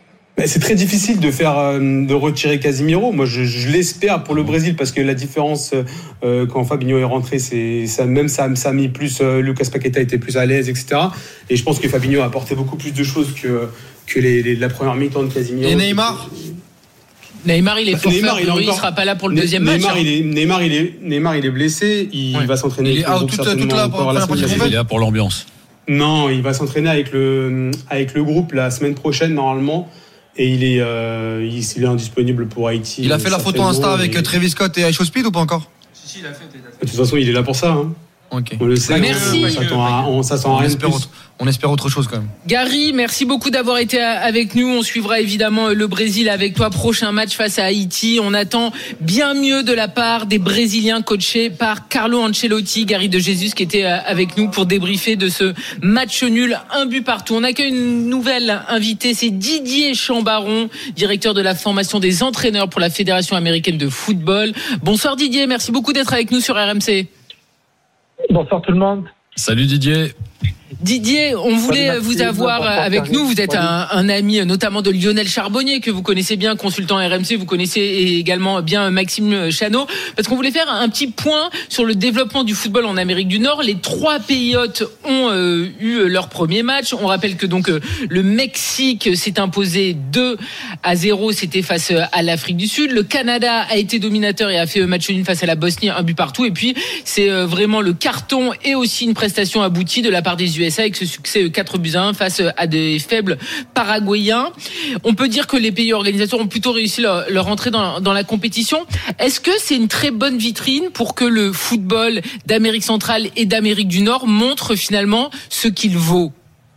Ben, c'est très difficile de faire, euh, de retirer Casemiro. Moi, je, je l'espère pour le Brésil parce que la différence euh, quand Fabinho est rentré, c'est ça, même ça, ça a mis plus. Euh, Lucas Paqueta était plus à l'aise, et cetera. Et je pense que Fabinho a apporté beaucoup plus de choses que que les, les, la première mi-temps de Casemiro. Et Neymar. Neymar, il est forfait. Neymar, il, il sera pas là pour le deuxième Neymar, match. Hein. Il est, Neymar, il est, Neymar, il est blessé. Il ouais. va s'entraîner. Il est out toute, toute la, la, la Il est là pour l'ambiance. Non, il va s'entraîner avec le avec le groupe la semaine prochaine normalement. Et il est, euh, il, il est indisponible pour Haïti. Il a fait la photo Insta avec et... Travis Scott et Aisho Speed ou pas encore? Si, si, il a fait. De toute façon, il est là pour ça. Hein. Okay. On le sait. Merci. On s'attend à, on s'attend à rien de plus. Autre, on espère autre chose quand même. Gary, merci beaucoup d'avoir été avec nous. On suivra évidemment le Brésil avec toi. Prochain match face à Haïti. On attend bien mieux de la part des Brésiliens coachés par Carlo Ancelotti. Gary de Jesus qui était avec nous pour débriefer de ce match nul, un but partout. On accueille une nouvelle invitée, c'est Didier Chambaron, directeur de la formation des entraîneurs pour la Fédération américaine de football. Bonsoir Didier, merci beaucoup d'être avec nous sur R M C. Bonsoir tout le monde. Salut Didier. Didier, on voulait vous avoir avec nous. Vous êtes un, un ami notamment de Lionel Charbonnier que vous connaissez bien, consultant R M C. Vous connaissez également bien Maxime Chanot, parce qu'on voulait faire un petit point sur le développement du football en Amérique du Nord. Les trois pays hôtes ont euh, eu leur premier match. On rappelle que donc euh, le Mexique s'est imposé deux à zéro, c'était face à l'Afrique du Sud. Le Canada a été dominateur et a fait match nul face à la Bosnie, un but partout. Et puis c'est euh, vraiment le carton et aussi une prestation aboutie de la part des U S A avec ce succès quatre buts à un face à des faibles Paraguayens. On peut dire que les pays organisateurs ont plutôt réussi leur, leur entrée dans, dans la compétition. Est-ce que c'est une très bonne vitrine pour que le football d'Amérique centrale et d'Amérique du Nord montre finalement ce qu'il vaut?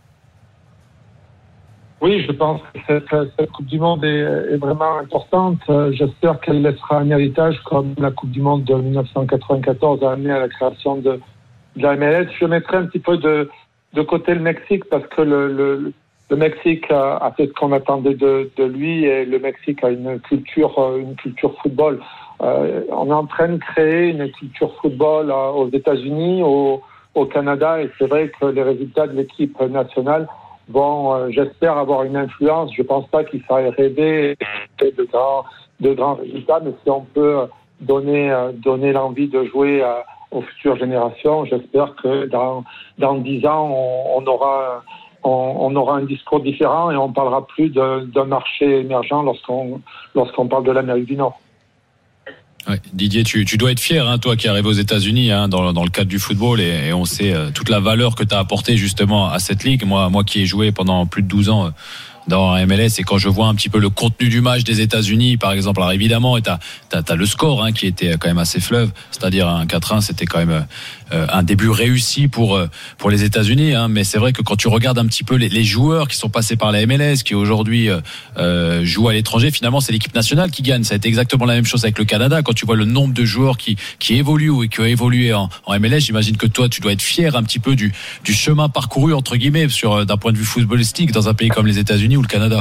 Oui, je pense que cette, cette Coupe du Monde est, est vraiment importante. J'espère qu'elle laissera un héritage comme la Coupe du Monde de dix-neuf cent quatre-vingt-quatorze a amené à la création de, de la M L S. Je mettrai un petit peu de de côté le Mexique parce que le, le, le Mexique a, a fait ce qu'on attendait de, de lui et le Mexique a une culture, une culture football. Euh, on est en train de créer une culture football aux États-Unis, au, au Canada et c'est vrai que les résultats de l'équipe nationale vont, euh, j'espère, avoir une influence. Je pense pas qu'il faille rêver de grands, de grands résultats, mais si on peut donner, donner l'envie de jouer à aux futures générations. J'espère que dans dans dix ans, on, on aura on, on aura un discours différent et on parlera plus de, d'un marché émergent lorsqu'on lorsqu'on parle de l'Amérique du Nord. Ouais, Didier, tu, tu dois être fier, hein, toi qui arrives aux États-Unis, hein, dans, dans le cadre du football, et, et on sait euh, toute la valeur que tu as apportée justement à cette ligue. Moi, moi qui ai joué pendant plus de douze ans. Euh, dans un M L S, et quand je vois un petit peu le contenu du match des États-Unis, par exemple, alors évidemment, et t'as, t'as, t'as le score, hein, qui était quand même assez fleuve, c'est-à-dire un quatre un, c'était quand même euh, un début réussi pour pour les États-Unis, hein, mais c'est vrai que quand tu regardes un petit peu les, les joueurs qui sont passés par la M L S, qui aujourd'hui euh, jouent à l'étranger, finalement, c'est l'équipe nationale qui gagne. Ça a été exactement la même chose avec le Canada. Quand tu vois le nombre de joueurs qui qui évoluent ou qui ont évolué en, en M L S, j'imagine que toi, tu dois être fier un petit peu du du chemin parcouru entre guillemets sur d'un point de vue footballistique dans un pays comme les États-Unis ou le Canada.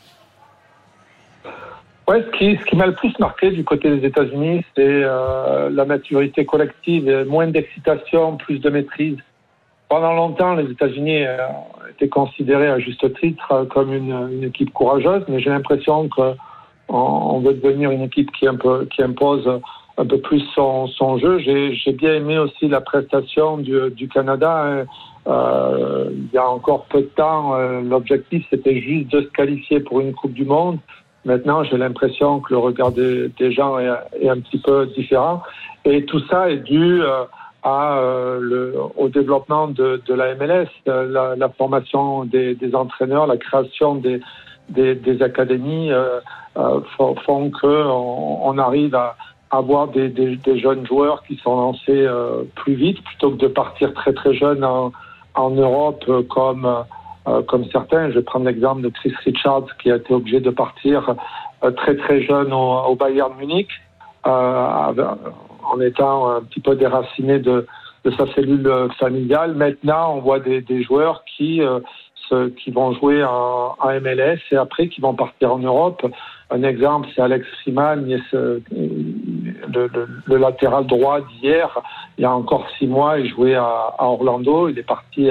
Ouais, ce qui, ce qui m'a le plus marqué du côté des États-Unis, c'est euh, la maturité collective, moins d'excitation, plus de maîtrise. Pendant longtemps, les États-Unis euh, étaient considérés à juste titre comme une, une équipe courageuse, mais j'ai l'impression qu'on on veut devenir une équipe qui, un peu, qui impose un peu plus son, son jeu. J'ai, j'ai bien aimé aussi la prestation du, du Canada. Euh, il y a encore peu de temps, euh, l'objectif c'était juste de se qualifier pour une Coupe du Monde. Maintenant, j'ai l'impression que le regard des, des gens est, est un petit peu différent. Et tout ça est dû euh, à, euh, le, au développement de, de la M L S, la, la formation des, des entraîneurs, la création des, des, des académies euh, euh, font, font qu'on on arrive à avoir des, des, des jeunes joueurs qui sont lancés euh, plus vite plutôt que de partir très très jeunes en, en Europe euh, comme euh, comme certains. Je vais prendre l'exemple de Chris Richards qui a été obligé de partir euh, très très jeune au, au Bayern Munich euh, en étant un petit peu déraciné de, de sa cellule familiale. Maintenant, on voit des, des joueurs qui euh, se, qui vont jouer en, en M L S et après qui vont partir en Europe. Un exemple, c'est Alex Freeman, le, le, le latéral droit d'hier. Il y a encore six mois, il jouait à, à Orlando. Il est parti à,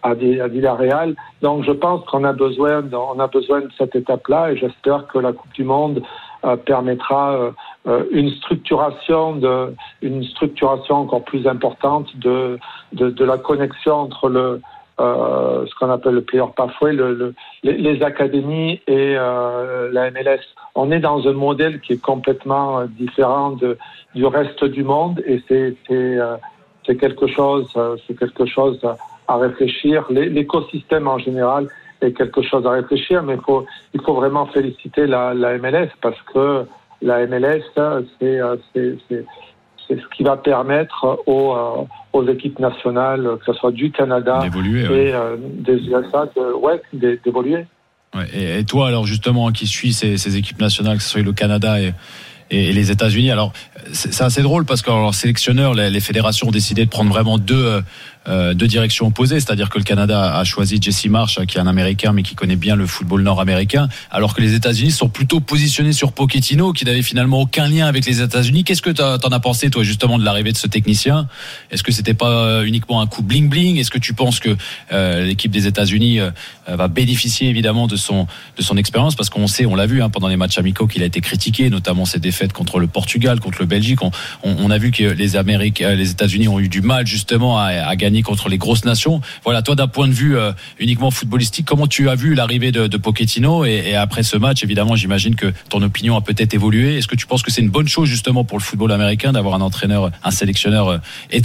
à, à Villarreal. Donc je pense qu'on a besoin de, on a besoin de cette étape-là et j'espère que la Coupe du Monde euh, permettra euh, une structuration de, une structuration encore plus importante de, de, de la connexion entre le Euh, ce qu'on appelle le player pathway, le, le, les, les académies et euh, la M L S. On est dans un modèle qui est complètement différent de, du reste du monde et c'est, c'est, euh, c'est quelque chose, c'est quelque chose à réfléchir. L'écosystème en général est quelque chose à réfléchir, mais il faut, il faut vraiment féliciter la, la M L S parce que la M L S, c'est, c'est, c'est c'est ce qui va permettre aux, euh, aux équipes nationales, que ce soit du Canada d'évoluer, et ouais. euh, des U S A, de, ouais, d'évoluer. Ouais, et, et toi, alors justement, qui suis ces, ces équipes nationales, que ce soit le Canada et, et, et les États-Unis, alors c'est, c'est assez drôle parce que alors, sélectionneurs, les, les fédérations ont décidé de prendre vraiment deux. Euh, deux directions opposées, c'est-à-dire que le Canada a choisi Jesse Marsh, qui est un Américain mais qui connaît bien le football nord-américain, alors que les États-Unis sont plutôt positionnés sur Pochettino, qui n'avait finalement aucun lien avec les États-Unis. Qu'est-ce que t'en as pensé, toi, justement, de l'arrivée de ce technicien ? Est-ce que c'était pas uniquement un coup bling-bling ? Est-ce que tu penses que euh, l'équipe des États-Unis euh, va bénéficier évidemment de son de son expérience ? Parce qu'on sait, on l'a vu hein, pendant les matchs amicaux, qu'il a été critiqué, notamment ses défaites contre le Portugal, contre le Belgique. On, on, on a vu que les Américains, les États-Unis ont eu du mal justement à, à gagner contre les grosses nations. Voilà, toi, d'un point de vue euh, uniquement footballistique, comment tu as vu l'arrivée de, de Pochettino et, et après ce match, évidemment, j'imagine que ton opinion a peut-être évolué. Est-ce que tu penses que c'est une bonne chose justement pour le football américain d'avoir un entraîneur, un sélectionneur euh, étranger ?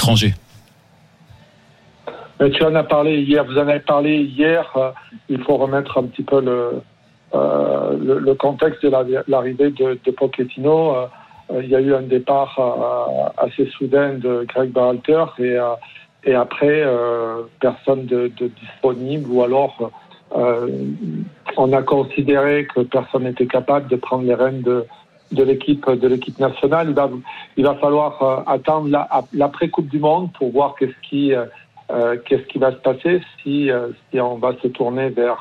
Mais tu en as parlé hier, vous en avez parlé hier. Euh, il faut remettre un petit peu le, euh, le, le contexte de la, l'arrivée de, de Pochettino. Euh, il y a eu un départ euh, assez soudain de Greg Berhalter et euh, Et après, euh, personne de, de disponible, ou alors euh, on a considéré que personne n'était capable de prendre les rênes de, de l'équipe de l'équipe nationale. Il va, il va falloir euh, attendre la, l'après Coupe du Monde pour voir qu'est-ce qui euh, qu'est-ce qui va se passer si euh, si on va se tourner vers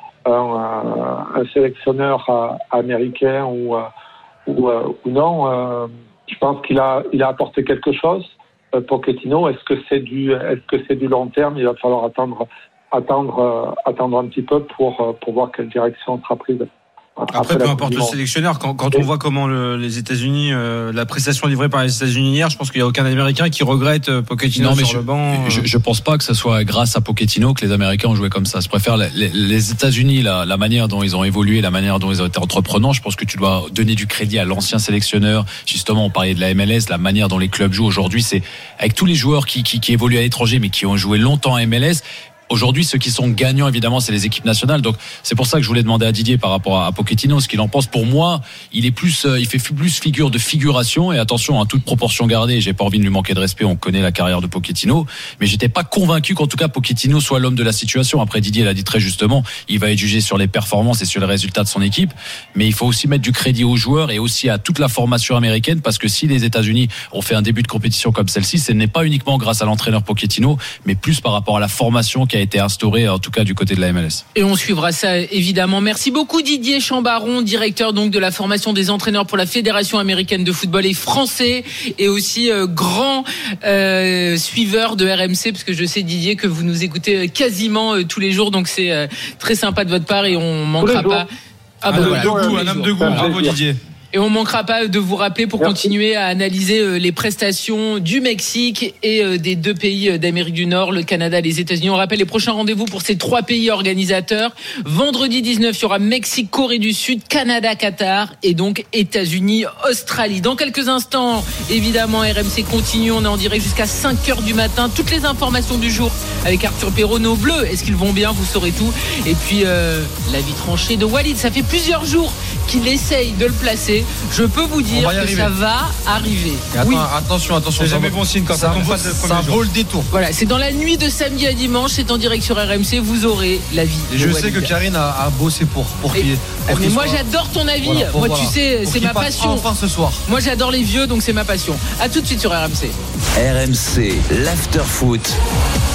un, un sélectionneur américain ou ou, ou non. Euh, je pense qu'il a il a apporté quelque chose. Pochettino, est-ce que c'est du, est-ce que c'est du long terme ? Il va falloir attendre, attendre, euh, attendre un petit peu pour pour voir quelle direction sera prise. Après, Après peu importe le sélectionneur, quand, quand on voit comment le, les États-Unis, euh, la prestation livrée par les États-Unis hier, je pense qu'il n'y a aucun Américain qui regrette Pochettino non, mais sur je, le banc. Je, je pense pas que ce soit grâce à Pochettino que les Américains ont joué comme ça. Je préfère les, les États-Unis, la, la manière dont ils ont évolué, la manière dont ils ont été entreprenants. Je pense que tu dois donner du crédit à l'ancien sélectionneur. Justement, on parlait de la M L S, la manière dont les clubs jouent aujourd'hui, c'est avec tous les joueurs qui, qui, qui évoluent à l'étranger, mais qui ont joué longtemps en M L S. Aujourd'hui, ceux qui sont gagnants, évidemment, c'est les équipes nationales. Donc, c'est pour ça que je voulais demander à Didier par rapport à Pochettino ce qu'il en pense. Pour moi, il est plus, il fait plus figure de figuration. Et attention, en toute proportion gardée, j'ai pas envie de lui manquer de respect. On connaît la carrière de Pochettino, mais j'étais pas convaincu qu'en tout cas Pochettino soit l'homme de la situation. Après, Didier l'a dit très justement, il va être jugé sur les performances et sur les résultats de son équipe. Mais il faut aussi mettre du crédit aux joueurs et aussi à toute la formation américaine, parce que si les États-Unis ont fait un début de compétition comme celle-ci, ce n'est pas uniquement grâce à l'entraîneur Pochettino, mais plus par rapport à la formation qui a été instaurée, en tout cas du côté de la M L S. Et on suivra ça évidemment. Merci beaucoup Didier Chambaron, directeur donc de la formation des entraîneurs pour la Fédération américaine de football et français, et aussi euh, grand euh, suiveur de R M C, parce que je sais Didier que vous nous écoutez quasiment euh, tous les jours, donc c'est euh, très sympa de votre part et on manquera pas. Ah bah, un, voilà, homme de goût, un homme de goût, bravo Didier. Et on manquera pas de vous rappeler pour Merci. continuer à analyser les prestations du Mexique et des deux pays d'Amérique du Nord, le Canada et les États-Unis. On rappelle les prochains rendez-vous pour ces trois pays organisateurs. Vendredi dix-neuf, il y aura Mexique, Corée du Sud, Canada, Qatar et donc États-Unis, Australie. Dans quelques instants, évidemment, R M C continue. On est en direct jusqu'à cinq heures du matin. Toutes les informations du jour avec Arthur Perrault. Nos Bleus, est-ce qu'ils vont bien ? Vous saurez tout. Et puis, euh, la vie tranchée de Walid. Ça fait plusieurs jours qu'il essaye de le placer. Je peux vous dire que ça va arriver. Attends, oui. Attention, attention. C'est jamais bon signe quand ça, ça, ça, ça vaut le détour. Voilà, c'est dans la nuit de samedi à dimanche. C'est en direct sur R M C. Vous aurez l'avis. Et je sais que Karine a, a bossé pour pour qu'il. Mais qu'il moi, soit... j'adore ton avis. Voilà, moi, voilà. tu sais, pour c'est ma passion. Enfin, ce soir. Moi, j'adore les vieux, donc c'est ma passion. À tout de suite sur R M C. R M C, l'after foot.